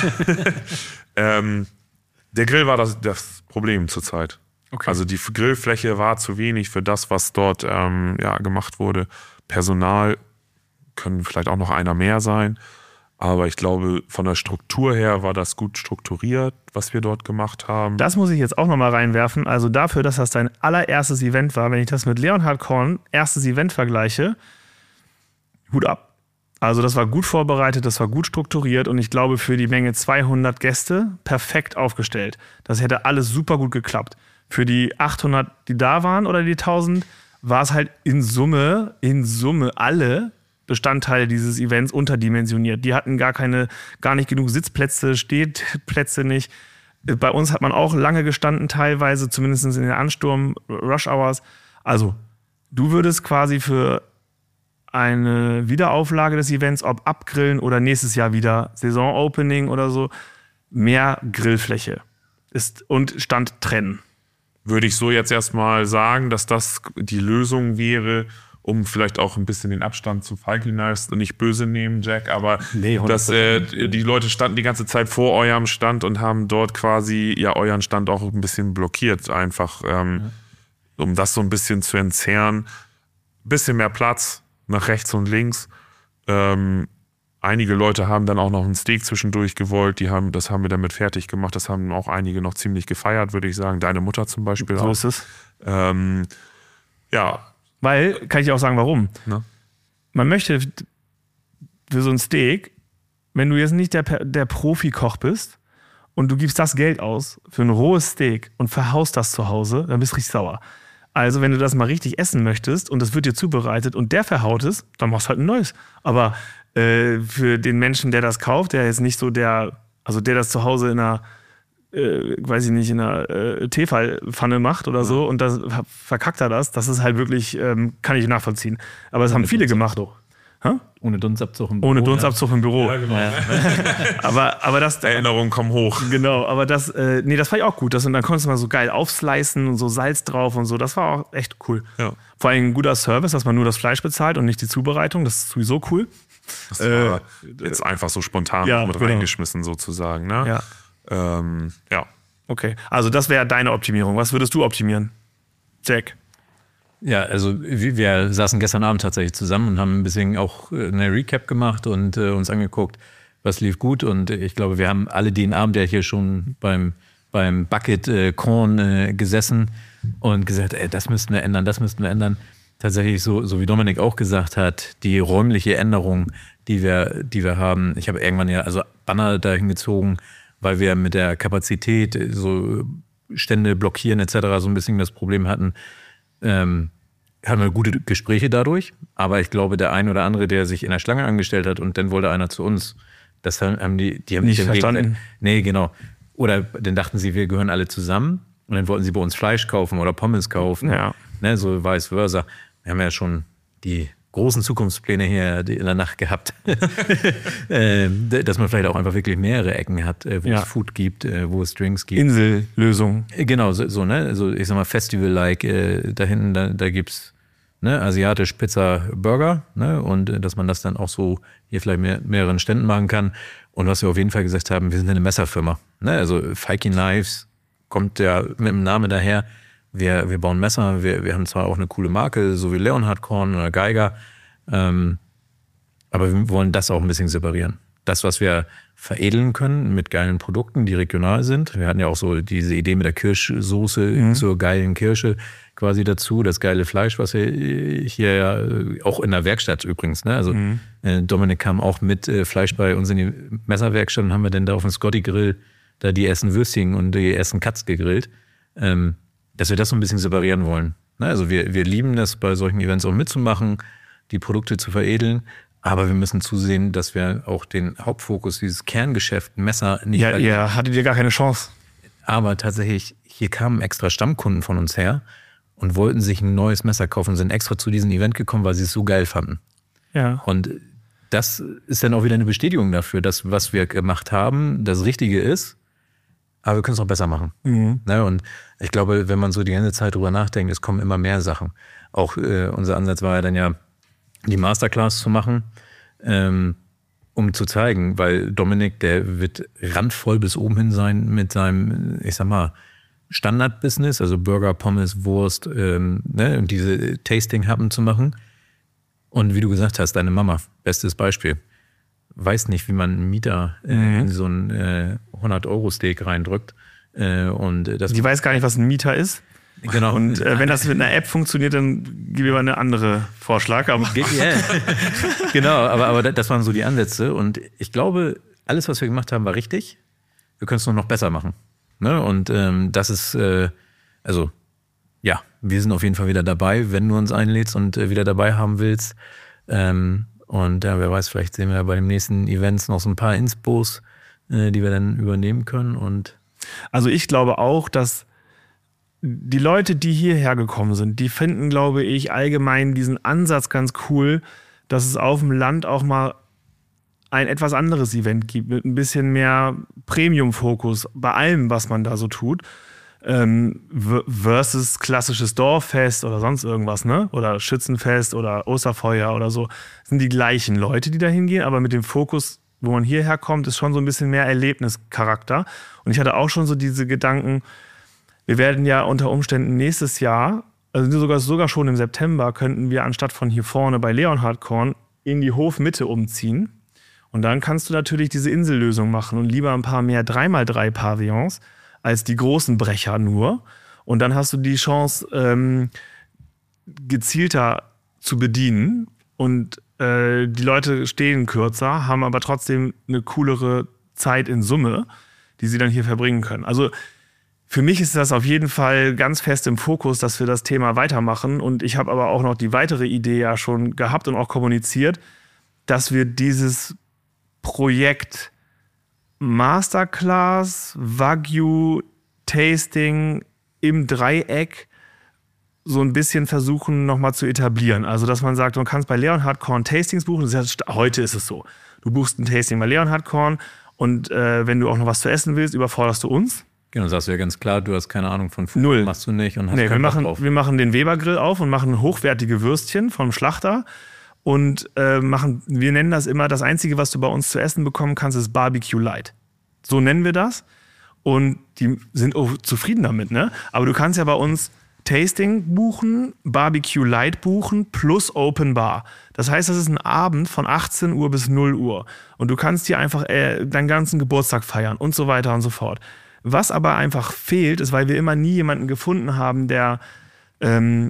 S2: ähm, der Grill war das, das Problem zurzeit. Okay. Also die Grillfläche war zu wenig für das, was dort ähm, ja, gemacht wurde. Personal können vielleicht auch noch einer mehr sein. Aber ich glaube, von der Struktur her war das gut strukturiert, was wir dort gemacht haben.
S1: Das muss ich jetzt auch nochmal reinwerfen. Also dafür, dass das dein allererstes Event war, wenn ich das mit Leonhard Korn, erstes Event vergleiche, Hut ab. Also das war gut vorbereitet, das war gut strukturiert und ich glaube für die Menge zweihundert Gäste perfekt aufgestellt. Das hätte alles super gut geklappt. Für die achthundert, die da waren, oder die tausend, war es halt in Summe, in Summe alle Bestandteile dieses Events unterdimensioniert. Die hatten gar keine, gar nicht genug Sitzplätze, Stehplätze nicht. Bei uns hat man auch lange gestanden teilweise, zumindest in den Ansturm, Rush Hours. Also du würdest quasi für eine Wiederauflage des Events, ob abgrillen oder nächstes Jahr wieder Saisonopening oder so, mehr Grillfläche ist und Stand trennen.
S2: Würde ich so jetzt erstmal sagen, dass das die Lösung wäre, um vielleicht auch ein bisschen den Abstand zu Falky Knives nicht böse nehmen, Jack, aber nee, dass äh, die Leute standen die ganze Zeit vor eurem Stand und haben dort quasi ja euren Stand auch ein bisschen blockiert, einfach ähm, ja. um das so ein bisschen zu entzerren. Bisschen mehr Platz nach rechts und links. Ähm, einige Leute haben dann auch noch einen Steak zwischendurch gewollt, die haben, das haben wir damit fertig gemacht, das haben auch einige noch ziemlich gefeiert, würde ich sagen. Deine Mutter zum Beispiel
S1: so
S2: auch.
S1: So ist es.
S2: Ähm, ja.
S1: Weil, kann ich auch sagen, warum.
S2: Na?
S1: Man möchte für so ein Steak, wenn du jetzt nicht der, der Profi-Koch bist und du gibst das Geld aus für ein rohes Steak und verhaust das zu Hause, dann bist du richtig sauer. Also wenn du das mal richtig essen möchtest und das wird dir zubereitet und der verhaut es, dann machst du halt ein neues. Aber äh, für den Menschen, der das kauft, der jetzt nicht so der, also der das zu Hause in einer Äh, weiß ich nicht, in einer äh, Tefal-Pfanne macht oder so und das verkackt er das, das ist halt wirklich, ähm, kann ich nachvollziehen. Aber das haben viele gemacht.
S3: Ha? Ohne Dunstabzug im Büro.
S1: Ohne Dunstabzug ja. im Büro.
S2: Ja, genau.
S1: Ja. aber, aber das...
S2: Erinnerungen kommen hoch.
S1: Genau, aber das, äh, nee, das fand ich auch gut. Das, und dann konntest du mal so geil aufslicen und so Salz drauf und so. Das war auch echt cool.
S2: Ja.
S1: Vor allem ein guter Service, dass man nur das Fleisch bezahlt und nicht die Zubereitung. Das ist sowieso cool.
S2: Das war äh, jetzt einfach so spontan
S1: ja,
S2: mit
S1: genau.
S2: reingeschmissen sozusagen, ne?
S1: Ja.
S2: Ähm, ja.
S1: Okay, also das wäre deine Optimierung. Was würdest du optimieren, Jack?
S3: Ja, also wir, wir saßen gestern Abend tatsächlich zusammen und haben ein bisschen auch eine Recap gemacht und äh, uns angeguckt, was lief gut. Und ich glaube, wir haben alle den Abend ja hier schon beim, beim Bucket äh, Corn äh, gesessen und gesagt, ey, das müssten wir ändern, das müssten wir ändern. Tatsächlich, so, so wie Dominik auch gesagt hat, die räumliche Änderung, die wir, die wir haben. Ich habe irgendwann ja also Banner dahin gezogen, weil wir mit der Kapazität so Stände blockieren et cetera so ein bisschen das Problem hatten, ähm, hatten wir gute Gespräche dadurch. Aber ich glaube, der ein oder andere, der sich in der Schlange angestellt hat und dann wollte einer zu uns, das haben die, die haben
S1: nicht verstanden.
S3: Nee, genau. Oder dann dachten sie, wir gehören alle zusammen und dann wollten sie bei uns Fleisch kaufen oder Pommes kaufen.
S1: Ja.
S3: Ne, so vice versa. Wir haben ja schon die großen Zukunftspläne hier in der Nacht gehabt, dass man vielleicht auch einfach wirklich mehrere Ecken hat, wo ja. es Food gibt, wo es Drinks gibt.
S1: Insellösung.
S3: Genau, so, so, ne, also ich sag mal Festival-like, da hinten, da, da gibt's ne, asiatisch Pizza, Burger, ne, und dass man das dann auch so hier vielleicht mehr, mehreren Ständen machen kann. Und was wir auf jeden Fall gesagt haben, wir sind eine Messerfirma, ne, also Falky Knives kommt ja mit dem Namen daher. Wir, wir bauen Messer, wir, wir haben zwar auch eine coole Marke, so wie Leonhard Korn oder Geiger, ähm, aber wir wollen das auch ein bisschen separieren. Das, was wir veredeln können mit geilen Produkten, die regional sind. Wir hatten ja auch so diese Idee mit der Kirschsoße mhm. zur geilen Kirsche quasi dazu, das geile Fleisch, was wir hier ja auch in der Werkstatt übrigens, ne? Also mhm. äh, Dominik kam auch mit äh, Fleisch bei uns in die Messerwerkstatt und haben wir dann da auf dem Scotty Grill da die ersten Würstchen und die ersten Cuts gegrillt. ähm, dass wir das so ein bisschen separieren wollen. Ne? Also wir, wir lieben das, bei solchen Events auch mitzumachen, die Produkte zu veredeln, aber wir müssen zusehen, dass wir auch den Hauptfokus, dieses Kerngeschäft, Messer nicht
S1: Ja, ihr hattet ihr gar keine Chance.
S3: Aber tatsächlich, hier kamen extra Stammkunden von uns her und wollten sich ein neues Messer kaufen, sind extra zu diesem Event gekommen, weil sie es so geil fanden.
S1: Ja.
S3: Und das ist dann auch wieder eine Bestätigung dafür, dass was wir gemacht haben, das Richtige ist, aber wir können es auch besser machen.
S1: Mhm.
S3: Ne? Und ich glaube, wenn man so die ganze Zeit drüber nachdenkt, es kommen immer mehr Sachen. Auch äh, unser Ansatz war ja dann ja, die Masterclass zu machen, ähm, um zu zeigen, weil Dominik, der wird randvoll bis oben hin sein mit seinem, ich sag mal, Standard-Business, also Burger, Pommes, Wurst, ähm, ne, und diese Tasting-Happen zu machen. Und wie du gesagt hast, deine Mama, bestes Beispiel, weiß nicht, wie man einen Mieter äh, mhm. in so ein äh, hundert-Euro-Steak reindrückt. Äh, und das
S1: Die weiß gar nicht, was ein Mieter ist.
S3: Genau.
S1: Und äh, wenn das mit einer App funktioniert, dann gebe ich mal eine andere Vorschlag. Aber
S3: yeah. Genau, aber, aber das waren so die Ansätze. Und ich glaube, alles, was wir gemacht haben, war richtig. Wir können es nur noch besser machen. Ne? Und ähm, das ist, äh, also ja, wir sind auf jeden Fall wieder dabei, wenn du uns einlädst und äh, wieder dabei haben willst. Ähm, und ja, wer weiß, vielleicht sehen wir ja bei den nächsten Events noch so ein paar Inspos, äh, die wir dann übernehmen können. Und
S1: also ich glaube auch, dass die Leute, die hierher gekommen sind, die finden, glaube ich, allgemein diesen Ansatz ganz cool, dass es auf dem Land auch mal ein etwas anderes Event gibt, mit ein bisschen mehr Premium-Fokus bei allem, was man da so tut, ähm, versus klassisches Dorffest oder sonst irgendwas, ne? Oder Schützenfest oder Osterfeuer oder so. Das sind die gleichen Leute, die da hingehen, aber mit dem Fokus, wo man hierher kommt, ist schon so ein bisschen mehr Erlebnischarakter. Und ich hatte auch schon so diese Gedanken, wir werden ja unter Umständen nächstes Jahr, also sogar, sogar schon im September, könnten wir anstatt von hier vorne bei Leonhard Korn in die Hofmitte umziehen. Und dann kannst du natürlich diese Insellösung machen und lieber ein paar mehr drei mal drei Pavillons als die großen Brecher nur. Und dann hast du die Chance, ähm, gezielter zu bedienen. Und äh, die Leute stehen kürzer, haben aber trotzdem eine coolere Zeit in Summe, die sie dann hier verbringen können. Also für mich ist das auf jeden Fall ganz fest im Fokus, dass wir das Thema weitermachen. Und ich habe aber auch noch die weitere Idee ja schon gehabt und auch kommuniziert, dass wir dieses Projekt Masterclass, Wagyu, Tasting im Dreieck so ein bisschen versuchen nochmal zu etablieren. Also dass man sagt, man kann es bei Leonhard Korn Tastings buchen. Das ist ja, heute ist es so. Du buchst ein Tasting bei Leonhard Korn und äh, wenn du auch noch was zu essen willst, überforderst du uns.
S3: Genau, sagst du ja ganz klar, du hast keine Ahnung von Food,
S1: Null.
S3: Machst du nicht und hast
S1: nee,
S3: keinen
S1: wir
S3: Bock
S1: machen,
S3: drauf.
S1: wir machen den Weber-Grill auf und machen hochwertige Würstchen vom Schlachter und äh, machen, wir nennen das immer, das Einzige, was du bei uns zu essen bekommen kannst, ist Barbecue Light. So nennen wir das und die sind auch zufrieden damit, ne? Aber du kannst ja bei uns Tasting buchen, Barbecue Light buchen plus Open Bar. Das heißt, das ist ein Abend von achtzehn Uhr bis null Uhr und du kannst hier einfach äh, deinen ganzen Geburtstag feiern und so weiter und so fort. Was aber einfach fehlt, ist, weil wir immer nie jemanden gefunden haben, der, ähm,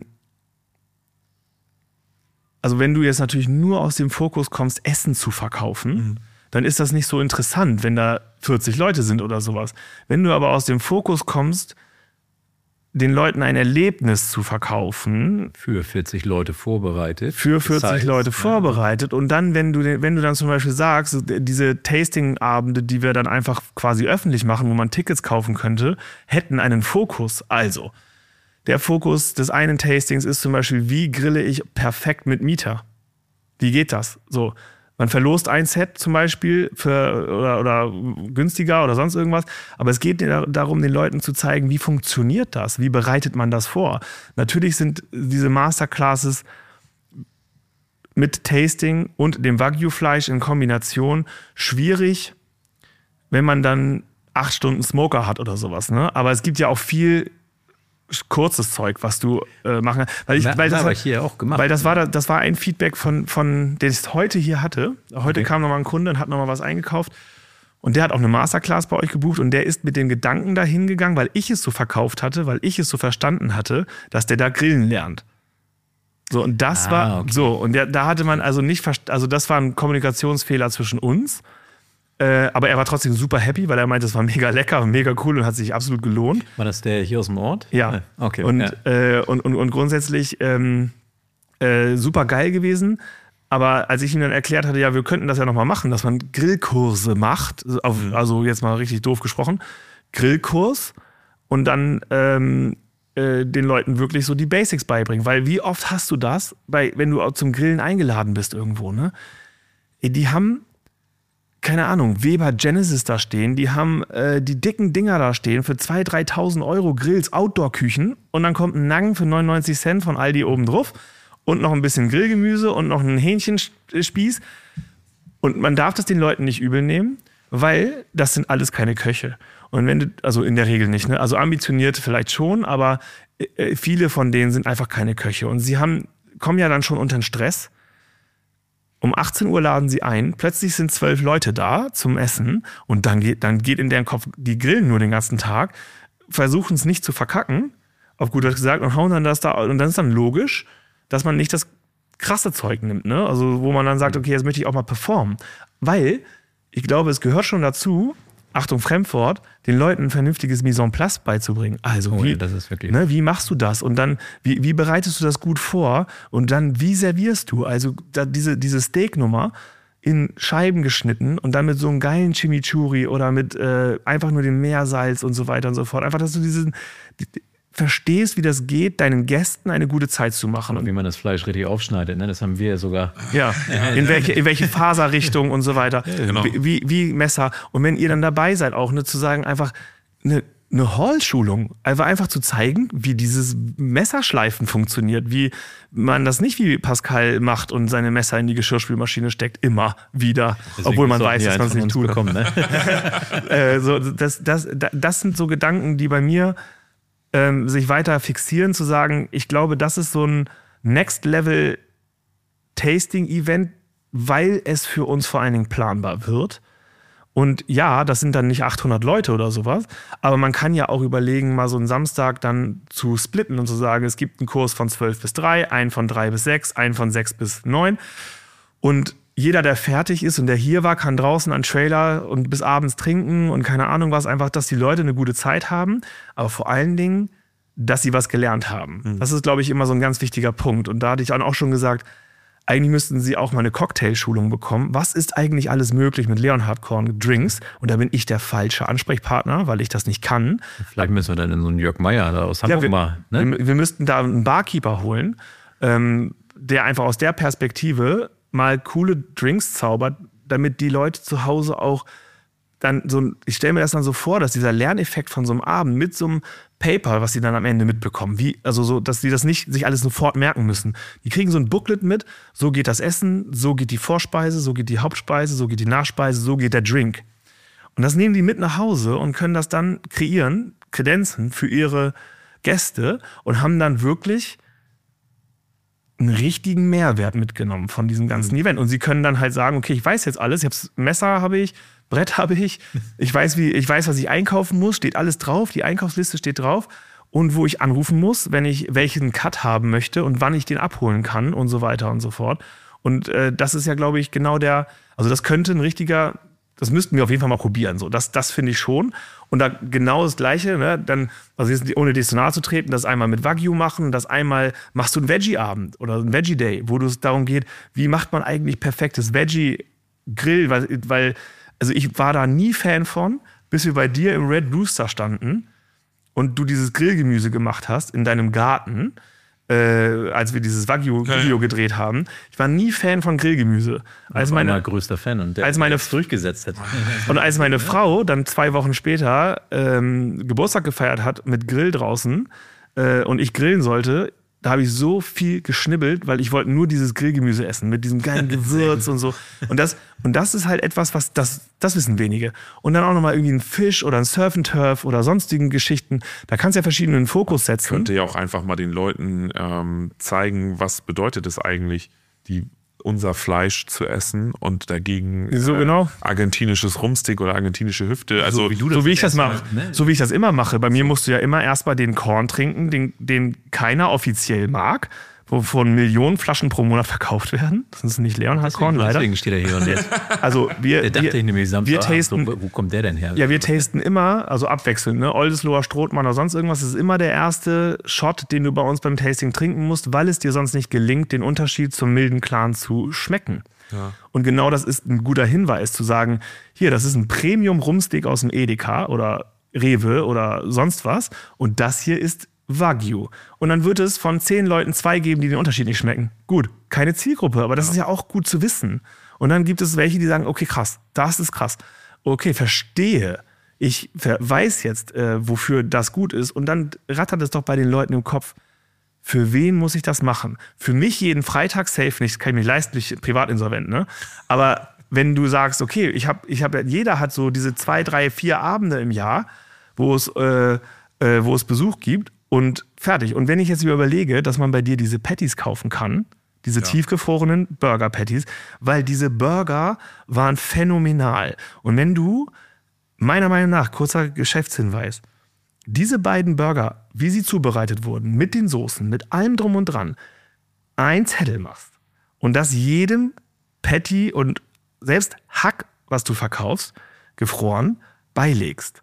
S1: also wenn du jetzt natürlich nur aus dem Fokus kommst, Essen zu verkaufen, mhm. dann ist das nicht so interessant, wenn da vierzig Leute sind oder sowas. Wenn du aber aus dem Fokus kommst, den Leuten ein Erlebnis zu verkaufen.
S3: Für vierzig Leute vorbereitet.
S1: Für vierzig
S3: das heißt,
S1: Leute vorbereitet. Und dann, wenn du, wenn du dann zum Beispiel sagst, diese Tasting-Abende, die wir dann einfach quasi öffentlich machen, wo man Tickets kaufen könnte, hätten einen Fokus. Also, der Fokus des einen Tastings ist zum Beispiel, wie grille ich perfekt mit Mieter? Wie geht das? So. Man verlost ein Set zum Beispiel für, oder, oder günstiger oder sonst irgendwas. Aber es geht darum, den Leuten zu zeigen, wie funktioniert das? Wie bereitet man das vor? Natürlich sind diese Masterclasses mit Tasting und dem Wagyu-Fleisch in Kombination schwierig, wenn man dann acht Stunden Smoker hat oder sowas. Ne? Aber es gibt ja auch viel kurzes Zeug, was du äh, machen kannst. Weil, ich,
S3: Na,
S1: weil, das,
S3: war ich hier auch gemacht.
S1: weil das war das war ein Feedback von, von den ich heute hier hatte. Heute okay. kam nochmal ein Kunde und hat nochmal was eingekauft. Und der hat auch eine Masterclass bei euch gebucht und der ist mit den Gedanken dahin gegangen, weil ich es so verkauft hatte, weil ich es so verstanden hatte, dass der da grillen lernt. So, und das ah, war
S3: okay.
S1: so. Und der, da hatte man also nicht verstanden, also das war ein Kommunikationsfehler zwischen uns. Äh, aber er war trotzdem super happy, weil er meinte, es war mega lecker und mega cool und hat sich absolut gelohnt.
S3: War das der hier aus dem Ort?
S1: Ja.
S3: Okay.
S1: Und,
S3: ja.
S1: äh, und, und, und grundsätzlich ähm, äh, super geil gewesen. Aber als ich ihm dann erklärt hatte, ja, wir könnten das ja nochmal machen, dass man Grillkurse macht, auf, also jetzt mal richtig doof gesprochen, Grillkurs und dann ähm, äh, den Leuten wirklich so die Basics beibringen. Weil wie oft hast du das, bei, wenn du zum Grillen eingeladen bist irgendwo, ne? Die haben keine Ahnung, Weber Genesis da stehen, die haben äh, die dicken Dinger da stehen für zweitausend, dreitausend Euro Grills, Outdoor-Küchen und dann kommt ein Nacken für neunundneunzig Cent von Aldi oben drauf und noch ein bisschen Grillgemüse und noch ein Hähnchenspieß und man darf das den Leuten nicht übel nehmen, weil das sind alles keine Köche. Und wenn du, also in der Regel nicht, ne? Also ambitioniert vielleicht schon, aber äh, viele von denen sind einfach keine Köche und sie haben, kommen ja dann schon unter den Stress. Um achtzehn Uhr laden sie ein, plötzlich sind zwölf Leute da zum Essen und dann geht, dann geht in deren Kopf, die grillen nur den ganzen Tag, versuchen es nicht zu verkacken, auf gut Deutsch gesagt, und hauen dann das da. Und dann ist dann logisch, dass man nicht das krasse Zeug nimmt, ne? Also wo man dann sagt, okay, jetzt möchte ich auch mal performen. Weil, ich glaube, es gehört schon dazu, Achtung, Fremdwort, den Leuten ein vernünftiges Mise en place beizubringen. Also
S3: oh,
S1: wie,
S3: ja, das ist wirklich
S1: ne, wie machst du das? Und dann, wie, wie bereitest du das gut vor? Und dann, wie servierst du? Also da, diese, diese Steak-Nummer in Scheiben geschnitten und dann mit so einem geilen Chimichurri oder mit äh, einfach nur dem Meersalz und so weiter und so fort. Einfach, dass du diesen, die, verstehst, wie das geht, deinen Gästen eine gute Zeit zu machen.
S3: Und wie man das Fleisch richtig aufschneidet, ne? Das haben wir ja sogar.
S1: Ja, in welche, in welche Faserrichtung und so weiter.
S2: Ja, genau.
S1: wie, wie Messer. Und wenn ihr dann dabei seid, auch ne, zu sagen, einfach eine, eine Hall-Schulung, einfach, einfach zu zeigen, wie dieses Messerschleifen funktioniert, wie man das nicht wie Pascal macht und seine Messer in die Geschirrspülmaschine steckt, immer wieder,
S3: deswegen
S1: obwohl man weiß, dass man es nicht tut.
S3: Bekommen, ne?
S1: äh, so, das, das, das sind so Gedanken, die bei mir ähm, sich weiter fixieren, zu sagen, ich glaube, das ist so ein Next-Level-Tasting-Event, weil es für uns vor allen Dingen planbar wird. Und ja, das sind dann nicht achthundert Leute oder sowas, aber man kann ja auch überlegen, mal so einen Samstag dann zu splitten und zu sagen, es gibt einen Kurs von zwölf bis drei, einen von drei bis sechs, einen von sechs bis neun. Und jeder, der fertig ist und der hier war, kann draußen an Trailer und bis abends trinken und keine Ahnung was, einfach, dass die Leute eine gute Zeit haben, aber vor allen Dingen, dass sie was gelernt haben. Mhm. Das ist, glaube ich, immer so ein ganz wichtiger Punkt. Und da hatte ich dann auch schon gesagt, eigentlich müssten sie auch mal eine Cocktailschulung bekommen. Was ist eigentlich alles möglich mit Leonhard Korn Drinks? Und da bin ich der falsche Ansprechpartner, weil ich das nicht kann.
S3: Vielleicht müssen wir dann in so einen Jörg Meier da aus Hamburg
S1: ja, wir,
S3: mal. Ne?
S1: Wir, wir müssten da einen Barkeeper holen, ähm, der einfach aus der Perspektive mal coole Drinks zaubert, damit die Leute zu Hause auch dann so, ich stelle mir das dann so vor, dass dieser Lerneffekt von so einem Abend mit so einem Paper, was sie dann am Ende mitbekommen, wie, also so, dass sie das nicht sich alles sofort merken müssen. Die kriegen so ein Booklet mit, so geht das Essen, so geht die Vorspeise, so geht die Hauptspeise, so geht die Nachspeise, so geht der Drink. Und das nehmen die mit nach Hause und können das dann kreieren, kredenzen für ihre Gäste und haben dann wirklich einen richtigen Mehrwert mitgenommen von diesem ganzen mhm. Event. Und sie können dann halt sagen, okay, ich weiß jetzt alles, ich hab's, Messer habe ich, Brett habe ich, ich weiß, wie, ich weiß, was ich einkaufen muss, steht alles drauf, die Einkaufsliste steht drauf und wo ich anrufen muss, wenn ich welchen Cut haben möchte und wann ich den abholen kann und so weiter und so fort. Und äh, das ist ja, glaube ich, genau der, also das könnte ein richtiger, das müssten wir auf jeden Fall mal probieren. So, das, das finde ich schon. Und da genau das Gleiche, ne? Dann, also jetzt, ohne dir zu nahe zu treten, das einmal mit Wagyu machen, das einmal machst du einen Veggie-Abend oder einen Veggie-Day, wo es darum geht, wie macht man eigentlich perfektes Veggie-Grill, weil, weil, also ich war da nie Fan von, bis wir bei dir im Red Rooster standen und du dieses Grillgemüse gemacht hast in deinem Garten, Äh, als wir dieses Wagyu-Video gedreht haben. Ich war nie Fan von Grillgemüse. Als
S3: meine,
S1: meine,
S3: größter Fan und der
S1: als meine,
S3: es durchgesetzt hat.
S1: Und als meine Frau dann zwei Wochen später ähm, Geburtstag gefeiert hat mit Grill draußen äh, und ich grillen sollte, da habe ich so viel geschnibbelt, weil ich wollte nur dieses Grillgemüse essen mit diesem geilen Gewürz und so. Und das, und das ist halt etwas, was das, das wissen wenige. Und dann auch nochmal irgendwie ein Fisch oder ein Surf and Turf oder sonstigen Geschichten. Da kannst du ja verschiedenen Fokus setzen.
S2: Könnte ja auch einfach mal den Leuten ähm, zeigen, was bedeutet es eigentlich, die unser Fleisch zu essen und dagegen
S1: so genau.
S2: äh, argentinisches Rumstick oder argentinische Hüfte. Also
S1: so wie, du das so wie ich das mache, ne? So wie ich das immer mache. Bei mir musst du ja immer erstmal den Korn trinken, den, den keiner offiziell mag, wovon Millionen Flaschen pro Monat verkauft werden. Das ist nicht Leonhard Korn, leider.
S3: Deswegen steht er hier und jetzt.
S1: Also wir,
S3: Der dachte
S1: wir,
S3: ich nämlich Samstag,
S1: wir tasten,
S3: so, wo kommt der denn her?
S1: ja, wir tasten immer, also abwechselnd, ne? Oldesloher, Strothmann oder sonst irgendwas. Das ist immer der erste Shot, den du bei uns beim Tasting trinken musst, weil es dir sonst nicht gelingt, den Unterschied zum milden Clan zu schmecken. Ja. Und genau das ist ein guter Hinweis, zu sagen, hier, das ist ein Premium-Rumsteak aus dem Edeka oder Rewe oder sonst was und das hier ist Wagyu. Und dann wird es von zehn Leuten zwei geben, die den Unterschied nicht schmecken. Gut, keine Zielgruppe, aber das ja. ist ja auch gut zu wissen. Und dann gibt es welche, die sagen, okay, krass, das ist krass. Okay, verstehe. Ich weiß jetzt, äh, wofür das gut ist. Und dann rattert es doch bei den Leuten im Kopf, für wen muss ich das machen? Für mich jeden Freitag safe nicht, kann ich mir leisten, ich privatinsolvent, ne? Aber wenn du sagst, okay, ich habe, ich habe, jeder hat so diese zwei, drei, vier Abende im Jahr, wo es, äh, äh, wo es Besuch gibt, und fertig. Und wenn ich jetzt überlege, dass man bei dir diese Patties kaufen kann, diese ja. tiefgefrorenen Burger-Patties, weil diese Burger waren phänomenal. Und wenn du, meiner Meinung nach, kurzer Geschäftshinweis, diese beiden Burger, wie sie zubereitet wurden, mit den Soßen, mit allem drum und dran, ein Zettel machst und das jedem Patty und selbst Hack, was du verkaufst, gefroren, beilegst.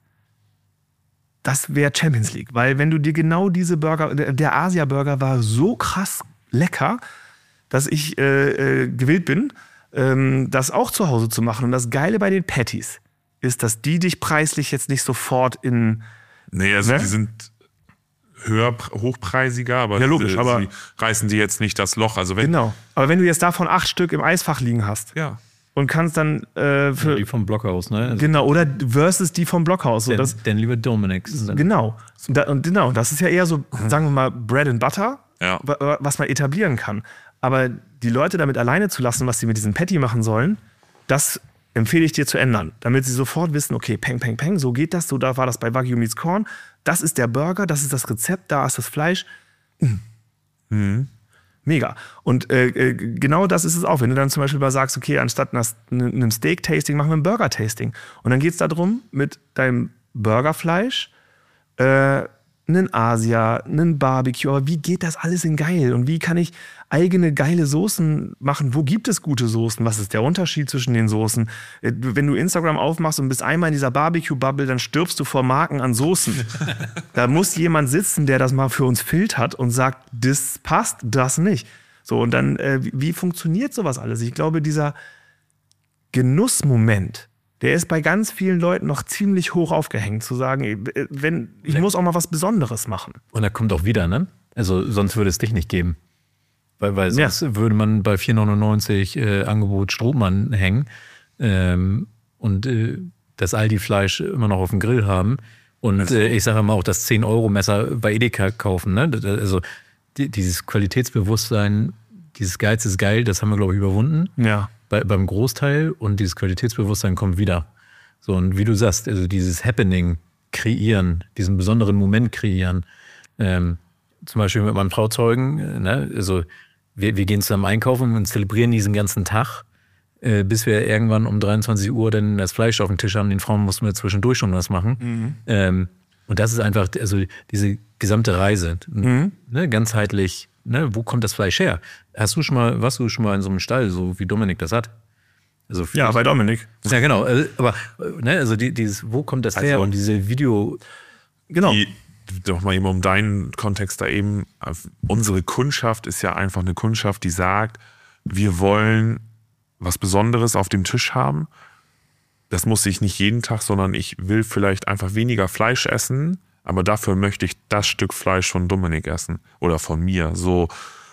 S1: Das wäre Champions League, weil wenn du dir genau diese Burger, der Asia-Burger war so krass lecker, dass ich äh, äh, gewillt bin, ähm, das auch zu Hause zu machen. Und das Geile bei den Patties ist, dass die dich preislich jetzt nicht sofort in...
S2: Nee, also
S1: ne?
S2: die sind höher, hochpreisiger, aber,
S1: ja, logisch,
S2: sie,
S1: aber
S2: sie reißen die jetzt nicht das Loch. Also wenn,
S1: genau, aber wenn du jetzt davon acht Stück im Eisfach liegen hast,
S2: ja.
S1: und kannst dann äh, für,
S3: ja, die vom Blockhaus, ne? Also
S1: genau, oder versus die vom Blockhaus. So,
S3: denn,
S1: das,
S3: denn lieber Dominics.
S1: Genau. Und, da, und genau, das ist ja eher so, sagen wir mal, Bread and Butter,
S2: ja.
S1: was man etablieren kann. Aber die Leute damit alleine zu lassen, was sie mit diesem Patty machen sollen, das empfehle ich dir zu ändern. Damit sie sofort wissen, okay, peng, peng, peng, so geht das, so da war das bei Wagyu Meets Korn, das ist der Burger, das ist das Rezept, da ist das Fleisch. Mhm. Mega. Und äh, genau das ist es auch, wenn du dann zum Beispiel mal sagst, okay, anstatt einem Steak-Tasting machen wir ein Burger-Tasting. Und dann geht es darum, mit deinem Burgerfleisch äh, einen Asia, einen Barbecue, aber wie geht das alles in geil? Und wie kann ich eigene geile Soßen machen? Wo gibt es gute Soßen? Was ist der Unterschied zwischen den Soßen? Wenn du Instagram aufmachst und bist einmal in dieser Barbecue-Bubble, dann stirbst du vor Marken an Soßen. Da muss jemand sitzen, der das mal für uns filtert und sagt, das passt, das nicht. So, und dann, äh, wie funktioniert sowas alles? Ich glaube, dieser Genussmoment, der ist bei ganz vielen Leuten noch ziemlich hoch aufgehängt, zu sagen, wenn, ich muss auch mal was Besonderes machen.
S3: Und er kommt auch wieder, ne? Also sonst würde es dich nicht geben. Weil, weil sonst ja. würde man bei vier neunundneunzig äh, Angebot Strohmann hängen ähm, und äh, das Aldi-Fleisch immer noch auf dem Grill haben. Und äh, ich sage mal auch das zehn Euro Messer bei Edeka kaufen. Ne? Also die, dieses Qualitätsbewusstsein, dieses Geiz ist geil, das haben wir, glaube ich, überwunden.
S1: Ja.
S3: Bei, beim Großteil, und dieses Qualitätsbewusstsein kommt wieder. So, und wie du sagst, also dieses Happening kreieren, diesen besonderen Moment kreieren. Ähm, zum Beispiel mit meinem Trauzeugen, ne? Also wir, wir gehen zusammen einkaufen und zelebrieren diesen ganzen Tag, äh, bis wir irgendwann um dreiundzwanzig Uhr dann das Fleisch auf dem Tisch haben. Den Frauen mussten wir zwischendurch schon was machen. Mhm. Ähm, und das ist einfach, also diese gesamte Reise, mhm. ne? Ganzheitlich. Ne, wo kommt das Fleisch her? Hast du schon mal, warst du schon mal in so einem Stall, so wie Dominik das hat? Also
S1: ja, bei Dominik.
S3: Ja, genau. Aber ne, also die, dieses, wo kommt das also her? Und diese Video.
S1: Genau.
S2: Die, doch mal eben um deinen Kontext da eben. Unsere Kundschaft ist ja einfach eine Kundschaft, die sagt, wir wollen was Besonderes auf dem Tisch haben. Das muss ich nicht jeden Tag, sondern ich will vielleicht einfach weniger Fleisch essen. Aber dafür möchte ich das Stück Fleisch von Dominik essen oder von mir. So.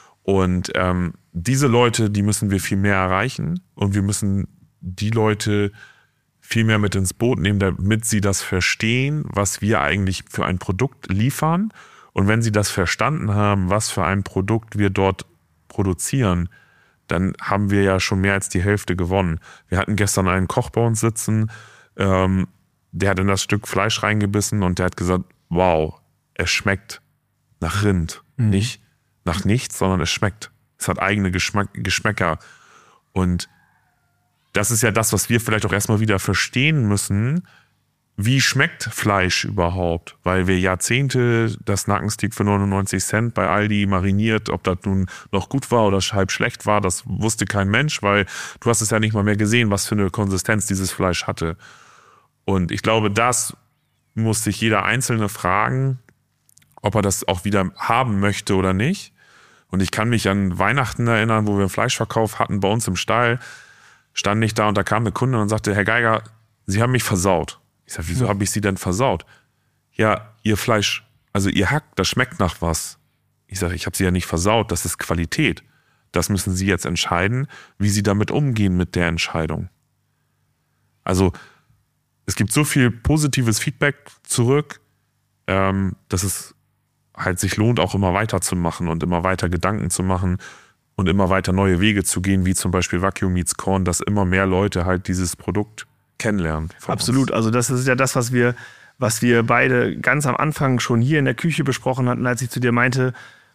S2: Und ähm, diese Leute, die müssen wir viel mehr erreichen. Und wir müssen die Leute viel mehr mit ins Boot nehmen, damit sie das verstehen, was wir eigentlich für ein Produkt liefern. Und wenn sie das verstanden haben, was für ein Produkt wir dort produzieren, dann haben wir ja schon mehr als die Hälfte gewonnen. Wir hatten gestern einen Koch bei uns sitzen, ähm, der hat in das Stück Fleisch reingebissen und der hat gesagt, wow, es schmeckt nach Rind. Mhm. Nicht nach nichts, sondern es schmeckt. Es hat eigene Geschmack, Geschmäcker. Und das ist ja das, was wir vielleicht auch erstmal wieder verstehen müssen. wie schmeckt Fleisch überhaupt? Weil wir Jahrzehnte das Nackensteak für neunundneunzig Cent bei Aldi mariniert, ob das nun noch gut war oder halb schlecht war, das wusste kein Mensch, weil du hast es ja nicht mal mehr gesehen, was für eine Konsistenz dieses Fleisch hatte. Und ich glaube, das muss sich jeder Einzelne fragen, ob er das auch wieder haben möchte oder nicht. Und ich kann mich an Weihnachten erinnern, wo wir einen Fleischverkauf hatten bei uns im Stall, stand ich da und da kam eine Kundin und sagte, Herr Geiger, Sie haben mich versaut. Ich sage, wieso habe ich Sie denn versaut? Ja, Ihr Fleisch, also Ihr Hack, das schmeckt nach was. Ich sage, ich habe Sie ja nicht versaut, das ist Qualität. Das müssen Sie jetzt entscheiden, wie Sie damit umgehen mit der Entscheidung. Also es gibt so viel positives Feedback zurück, ähm, dass es halt sich lohnt, auch immer weiterzumachen und immer weiter Gedanken zu machen und immer weiter neue Wege zu gehen, wie zum Beispiel Wagyu Meets Korn, dass immer mehr Leute halt dieses Produkt kennenlernen.
S1: Absolut, also das ist ja das, was wir, was wir beide ganz am Anfang schon hier in der Küche besprochen hatten, als ich zu dir meinte,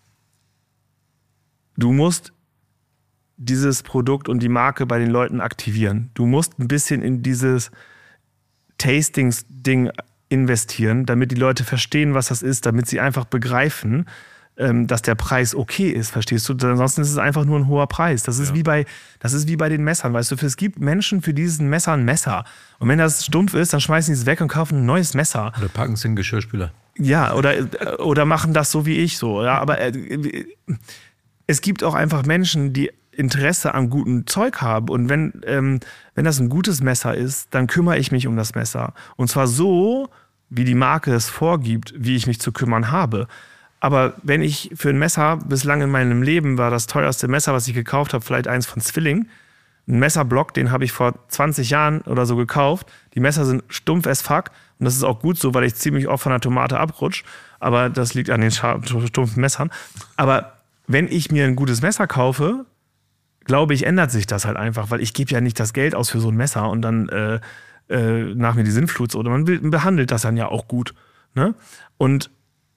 S1: du musst dieses Produkt und die Marke bei den Leuten aktivieren. Du musst ein bisschen in dieses Tastings-Ding investieren, damit die Leute verstehen, was das ist, damit sie einfach begreifen, dass der Preis okay ist, verstehst du? Ansonsten ist es einfach nur ein hoher Preis. Das ist, ja. wie bei, das ist wie bei den Messern, weißt du? Es gibt Menschen, für diesen Messer ein Messer. Und wenn das stumpf ist, dann schmeißen die es weg und kaufen ein neues Messer.
S3: Oder packen es in den Geschirrspüler.
S1: Ja, oder, oder machen das so wie ich so. Ja, aber äh, es gibt auch einfach Menschen, die Interesse an gutem Zeug haben. Und wenn, ähm, wenn das ein gutes Messer ist, dann kümmere ich mich um das Messer. Und zwar so, wie die Marke es vorgibt, wie ich mich zu kümmern habe. Aber wenn ich für ein Messer, bislang in meinem Leben war das teuerste Messer, was ich gekauft habe, vielleicht eins von Zwilling. Ein Messerblock, den habe ich vor zwanzig Jahren oder so gekauft. Die Messer sind stumpf as fuck. Und das ist auch gut so, weil ich ziemlich oft von der Tomate abrutsche. Aber das liegt an den stumpfen Messern. Aber wenn ich mir ein gutes Messer kaufe, glaube ich, ändert sich das halt einfach. Weil ich gebe ja nicht das Geld aus für so ein Messer und dann äh, äh, nach mir die Sinnflut. Oder man behandelt das dann ja auch gut. Ne? Und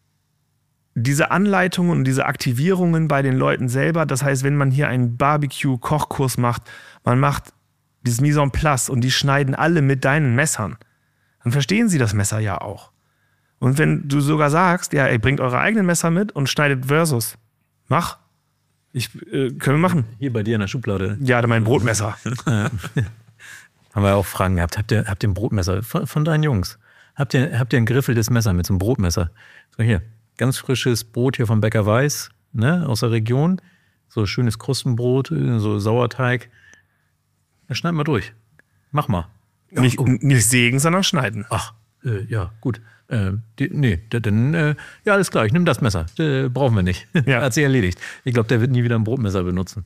S1: diese Anleitungen und diese Aktivierungen bei den Leuten selber, das heißt, wenn man hier einen Barbecue-Kochkurs macht, man macht dieses Mise en place und die schneiden alle mit deinen Messern, dann verstehen sie das Messer ja auch. Und wenn du sogar sagst, ja, ey, bringt eure eigenen Messer mit und schneidet Versus, mach. Ich, äh, können wir machen.
S3: Hier bei dir in der Schublade.
S1: Ja, mein Brotmesser.
S3: Ja. Haben wir auch Fragen gehabt. Habt ihr, habt ihr ein Brotmesser von, von deinen Jungs? Habt ihr, habt ihr ein griffeltes Messer mit so einem Brotmesser? So hier. Ganz frisches Brot hier vom Bäcker Weiß, ne, aus der Region. So schönes Krustenbrot, so Sauerteig. Ja, schneid mal durch. Mach mal.
S1: Ja, nicht, oh. nicht sägen, sondern schneiden.
S3: Ach, äh, ja, gut. Äh, die, nee, dann, äh, ja, alles klar, ich nehme das Messer. Äh, brauchen wir nicht. Ja. Hat sich erledigt. Ich glaube, der wird nie wieder ein Brotmesser benutzen.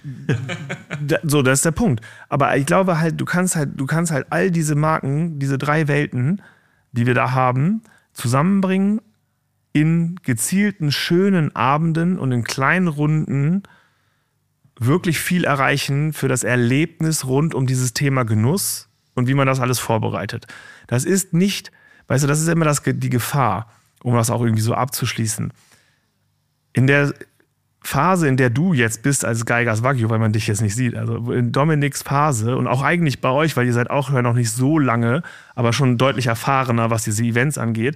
S1: So, das ist der Punkt. Aber ich glaube halt, du kannst halt, du kannst halt all diese Marken, diese drei Welten, die wir da haben, zusammenbringen in gezielten, schönen Abenden und in kleinen Runden wirklich viel erreichen für das Erlebnis rund um dieses Thema Genuss und wie man das alles vorbereitet. Das ist nicht, weißt du, das ist immer das, die Gefahr, um das auch irgendwie so abzuschließen. In der Phase, in der du jetzt bist als Geigers Wagyu, weil man dich jetzt nicht sieht, also in Dominiks Phase und auch eigentlich bei euch, weil ihr seid auch noch nicht so lange, aber schon deutlich erfahrener, was diese Events angeht.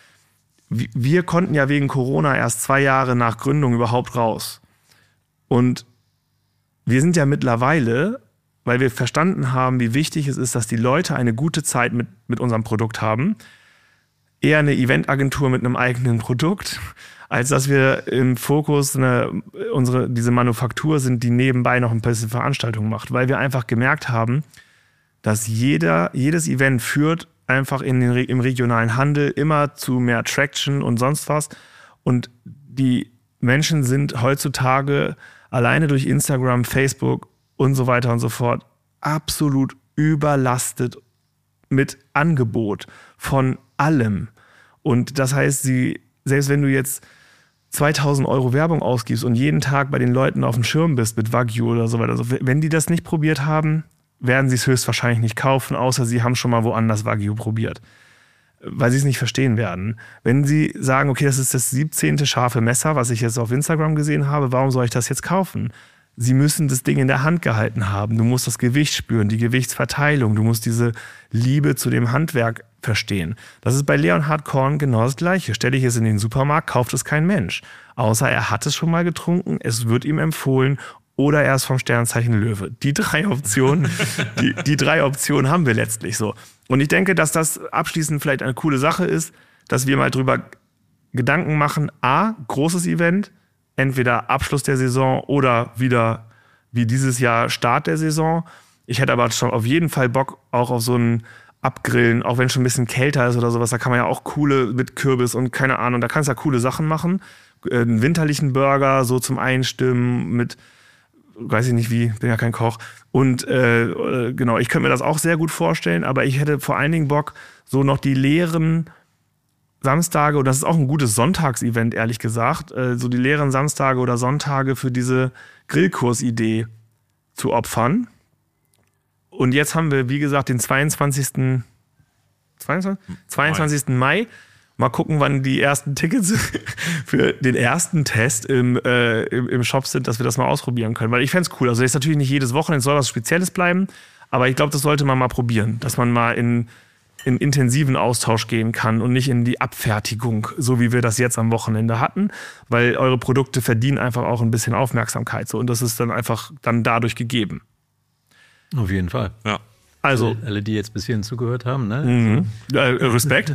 S1: Wir konnten ja wegen Corona erst zwei Jahre nach Gründung überhaupt raus. Und wir sind ja mittlerweile, weil wir verstanden haben, wie wichtig es ist, dass die Leute eine gute Zeit mit, mit unserem Produkt haben, eher eine Eventagentur mit einem eigenen Produkt, als dass wir im Fokus eine, unsere, diese Manufaktur sind, die nebenbei noch ein bisschen Veranstaltungen macht. Weil wir einfach gemerkt haben, dass jeder, jedes Event führt einfach in den, im regionalen Handel immer zu mehr Traction und sonst was. Und die Menschen sind heutzutage alleine durch Instagram, Facebook und so weiter und so fort absolut überlastet mit Angebot von allem. Und das heißt, sie, selbst wenn du jetzt zweitausend Euro Werbung ausgibst und jeden Tag bei den Leuten auf dem Schirm bist mit Wagyu oder so weiter, also wenn die das nicht probiert haben, werden sie es höchstwahrscheinlich nicht kaufen, außer sie haben schon mal woanders Wagyu probiert. Weil sie es nicht verstehen werden. Wenn sie sagen, okay, das ist das siebzehnte scharfe Messer, was ich jetzt auf Instagram gesehen habe, warum soll ich das jetzt kaufen? sie müssen das Ding in der Hand gehalten haben. Du musst das Gewicht spüren, die Gewichtsverteilung. Du musst diese Liebe zu dem Handwerk verstehen. Das ist bei Leonhard Korn genau das Gleiche. Stelle ich es in den Supermarkt, kauft es kein Mensch. Außer er hat es schon mal getrunken, es wird ihm empfohlen oder er ist vom Sternzeichen Löwe. Die drei Optionen, die, die drei Optionen haben wir letztlich so. Und ich denke, dass das abschließend vielleicht eine coole Sache ist, dass wir mal drüber Gedanken machen. A, großes Event, entweder Abschluss der Saison oder wieder wie dieses Jahr Start der Saison. Ich hätte aber schon auf jeden Fall Bock auch auf so ein Abgrillen, auch wenn es schon ein bisschen kälter ist oder sowas. Da kann man ja auch coole mit Kürbis und keine Ahnung, da kannst du ja coole Sachen machen. Einen winterlichen Burger so zum Einstimmen mit, weiß ich nicht wie, bin ja kein Koch. Und äh, genau, ich könnte mir das auch sehr gut vorstellen, aber ich hätte vor allen Dingen Bock, so noch die leeren Samstage, und das ist auch ein gutes Sonntagsevent, ehrlich gesagt, äh, so die leeren Samstage oder Sonntage für diese Grillkursidee zu opfern. Und jetzt haben wir, wie gesagt, den zweiundzwanzigsten zweiundzwanzigsten zweiundzwanzigsten Mai. Mal gucken, wann die ersten Tickets für den ersten Test im, äh, im, im Shop sind, dass wir das mal ausprobieren können. Weil ich fände es cool. Also, das ist natürlich nicht jedes Wochenende, soll was Spezielles bleiben. Aber ich glaube, das sollte man mal probieren. Dass man mal in, in intensiven Austausch gehen kann und nicht in die Abfertigung, so wie wir das jetzt am Wochenende hatten. Weil eure Produkte verdienen einfach auch ein bisschen Aufmerksamkeit. So. Und das ist dann einfach dann dadurch gegeben.
S3: Auf jeden Fall.
S2: Ja.
S1: Also,
S3: alle, alle, die jetzt bis hierhin zugehört haben, ne?
S1: Mhm. Äh, Respekt.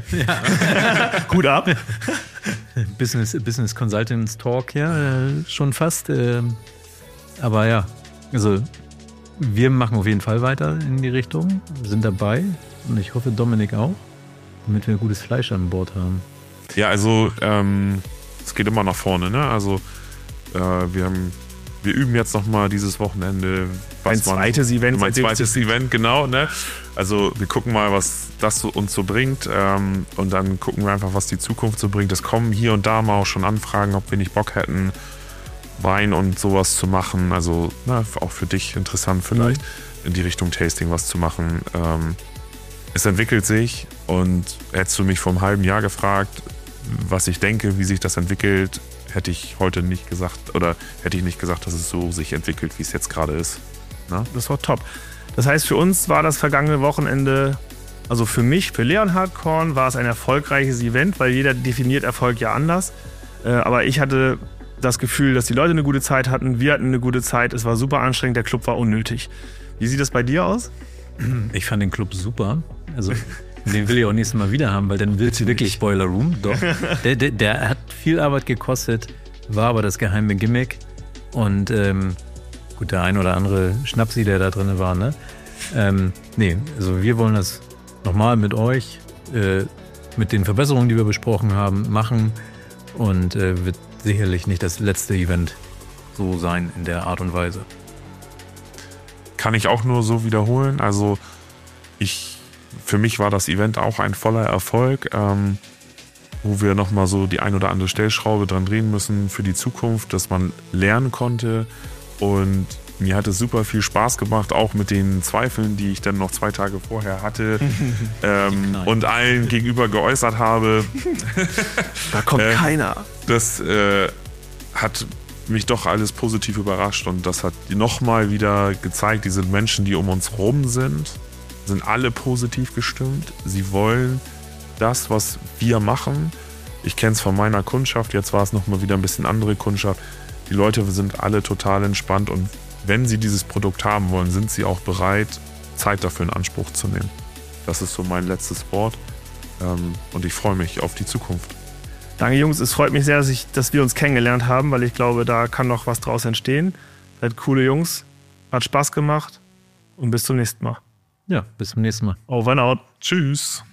S1: Gut ab.
S3: Business, Business Consultants Talk, ja, äh, schon fast. Äh, aber ja, also wir machen auf jeden Fall weiter in die Richtung, sind dabei und ich hoffe Dominik auch, damit wir gutes Fleisch an Bord haben.
S2: Ja, also ähm, es geht immer nach vorne, ne? Also äh, wir haben Wir üben jetzt nochmal dieses Wochenende.
S1: Was ein zweites man, Event.
S2: Mein zweites Event, genau. Ne? Also wir gucken mal, was das so, uns so bringt. Ähm, und dann gucken wir einfach, was die Zukunft so bringt. Es kommen hier und da mal auch schon Anfragen, ob wir nicht Bock hätten, Wein und sowas zu machen. Also na, auch für dich interessant vielleicht, mhm. in die Richtung Tasting was zu machen. Ähm, es entwickelt sich. Und hättest du mich vor einem halben Jahr gefragt, was ich denke, wie sich das entwickelt, hätte ich heute nicht gesagt, oder hätte ich nicht gesagt, dass es so sich entwickelt, wie es jetzt gerade ist. Na?
S1: Das war top. Das heißt, für uns war das vergangene Wochenende, also für mich, für Leonhard Korn, war es ein erfolgreiches Event, weil jeder definiert Erfolg ja anders. Aber ich hatte das Gefühl, dass die Leute eine gute Zeit hatten, wir hatten eine gute Zeit, es war super anstrengend, der Club war unnötig. Wie sieht das bei dir aus?
S3: Ich fand den Club super. Also den will ich auch nächstes Mal wieder haben, weil dann willst du wirklich Boiler Room. Doch. Der, der, der hat viel Arbeit gekostet, war aber das geheime Gimmick. Und ähm, gut, der ein oder andere Schnapsi, der da drin war, ne? Ähm, nee, also wir wollen das nochmal mit euch, äh, mit den Verbesserungen, die wir besprochen haben, machen. Und äh, wird sicherlich nicht das letzte Event so sein in der Art und Weise.
S2: Kann ich auch nur so wiederholen. Also ich Für mich war das Event auch ein voller Erfolg, ähm, wo wir nochmal so die ein oder andere Stellschraube dran drehen müssen für die Zukunft, dass man lernen konnte. Und mir hat es super viel Spaß gemacht, auch mit den Zweifeln, die ich dann noch zwei Tage vorher hatte ähm, und allen gegenüber geäußert habe.
S1: Da kommt äh, keiner.
S2: Das äh, hat mich doch alles positiv überrascht und das hat nochmal wieder gezeigt, diese Menschen, die um uns rum sind, sind alle positiv gestimmt. Sie wollen das, was wir machen. Ich kenne es von meiner Kundschaft, jetzt war es nochmal wieder ein bisschen andere Kundschaft. Die Leute sind alle total entspannt und wenn sie dieses Produkt haben wollen, sind sie auch bereit, Zeit dafür in Anspruch zu nehmen. Das ist so mein letztes Wort und ich freue mich auf die Zukunft.
S1: Danke Jungs, es freut mich sehr, dass, ich, dass wir uns kennengelernt haben, weil ich glaube, da kann noch was draus entstehen. Seid coole Jungs, hat Spaß gemacht und bis zum nächsten Mal.
S3: Ja, bis zum nächsten Mal.
S1: Over and out.
S2: Tschüss.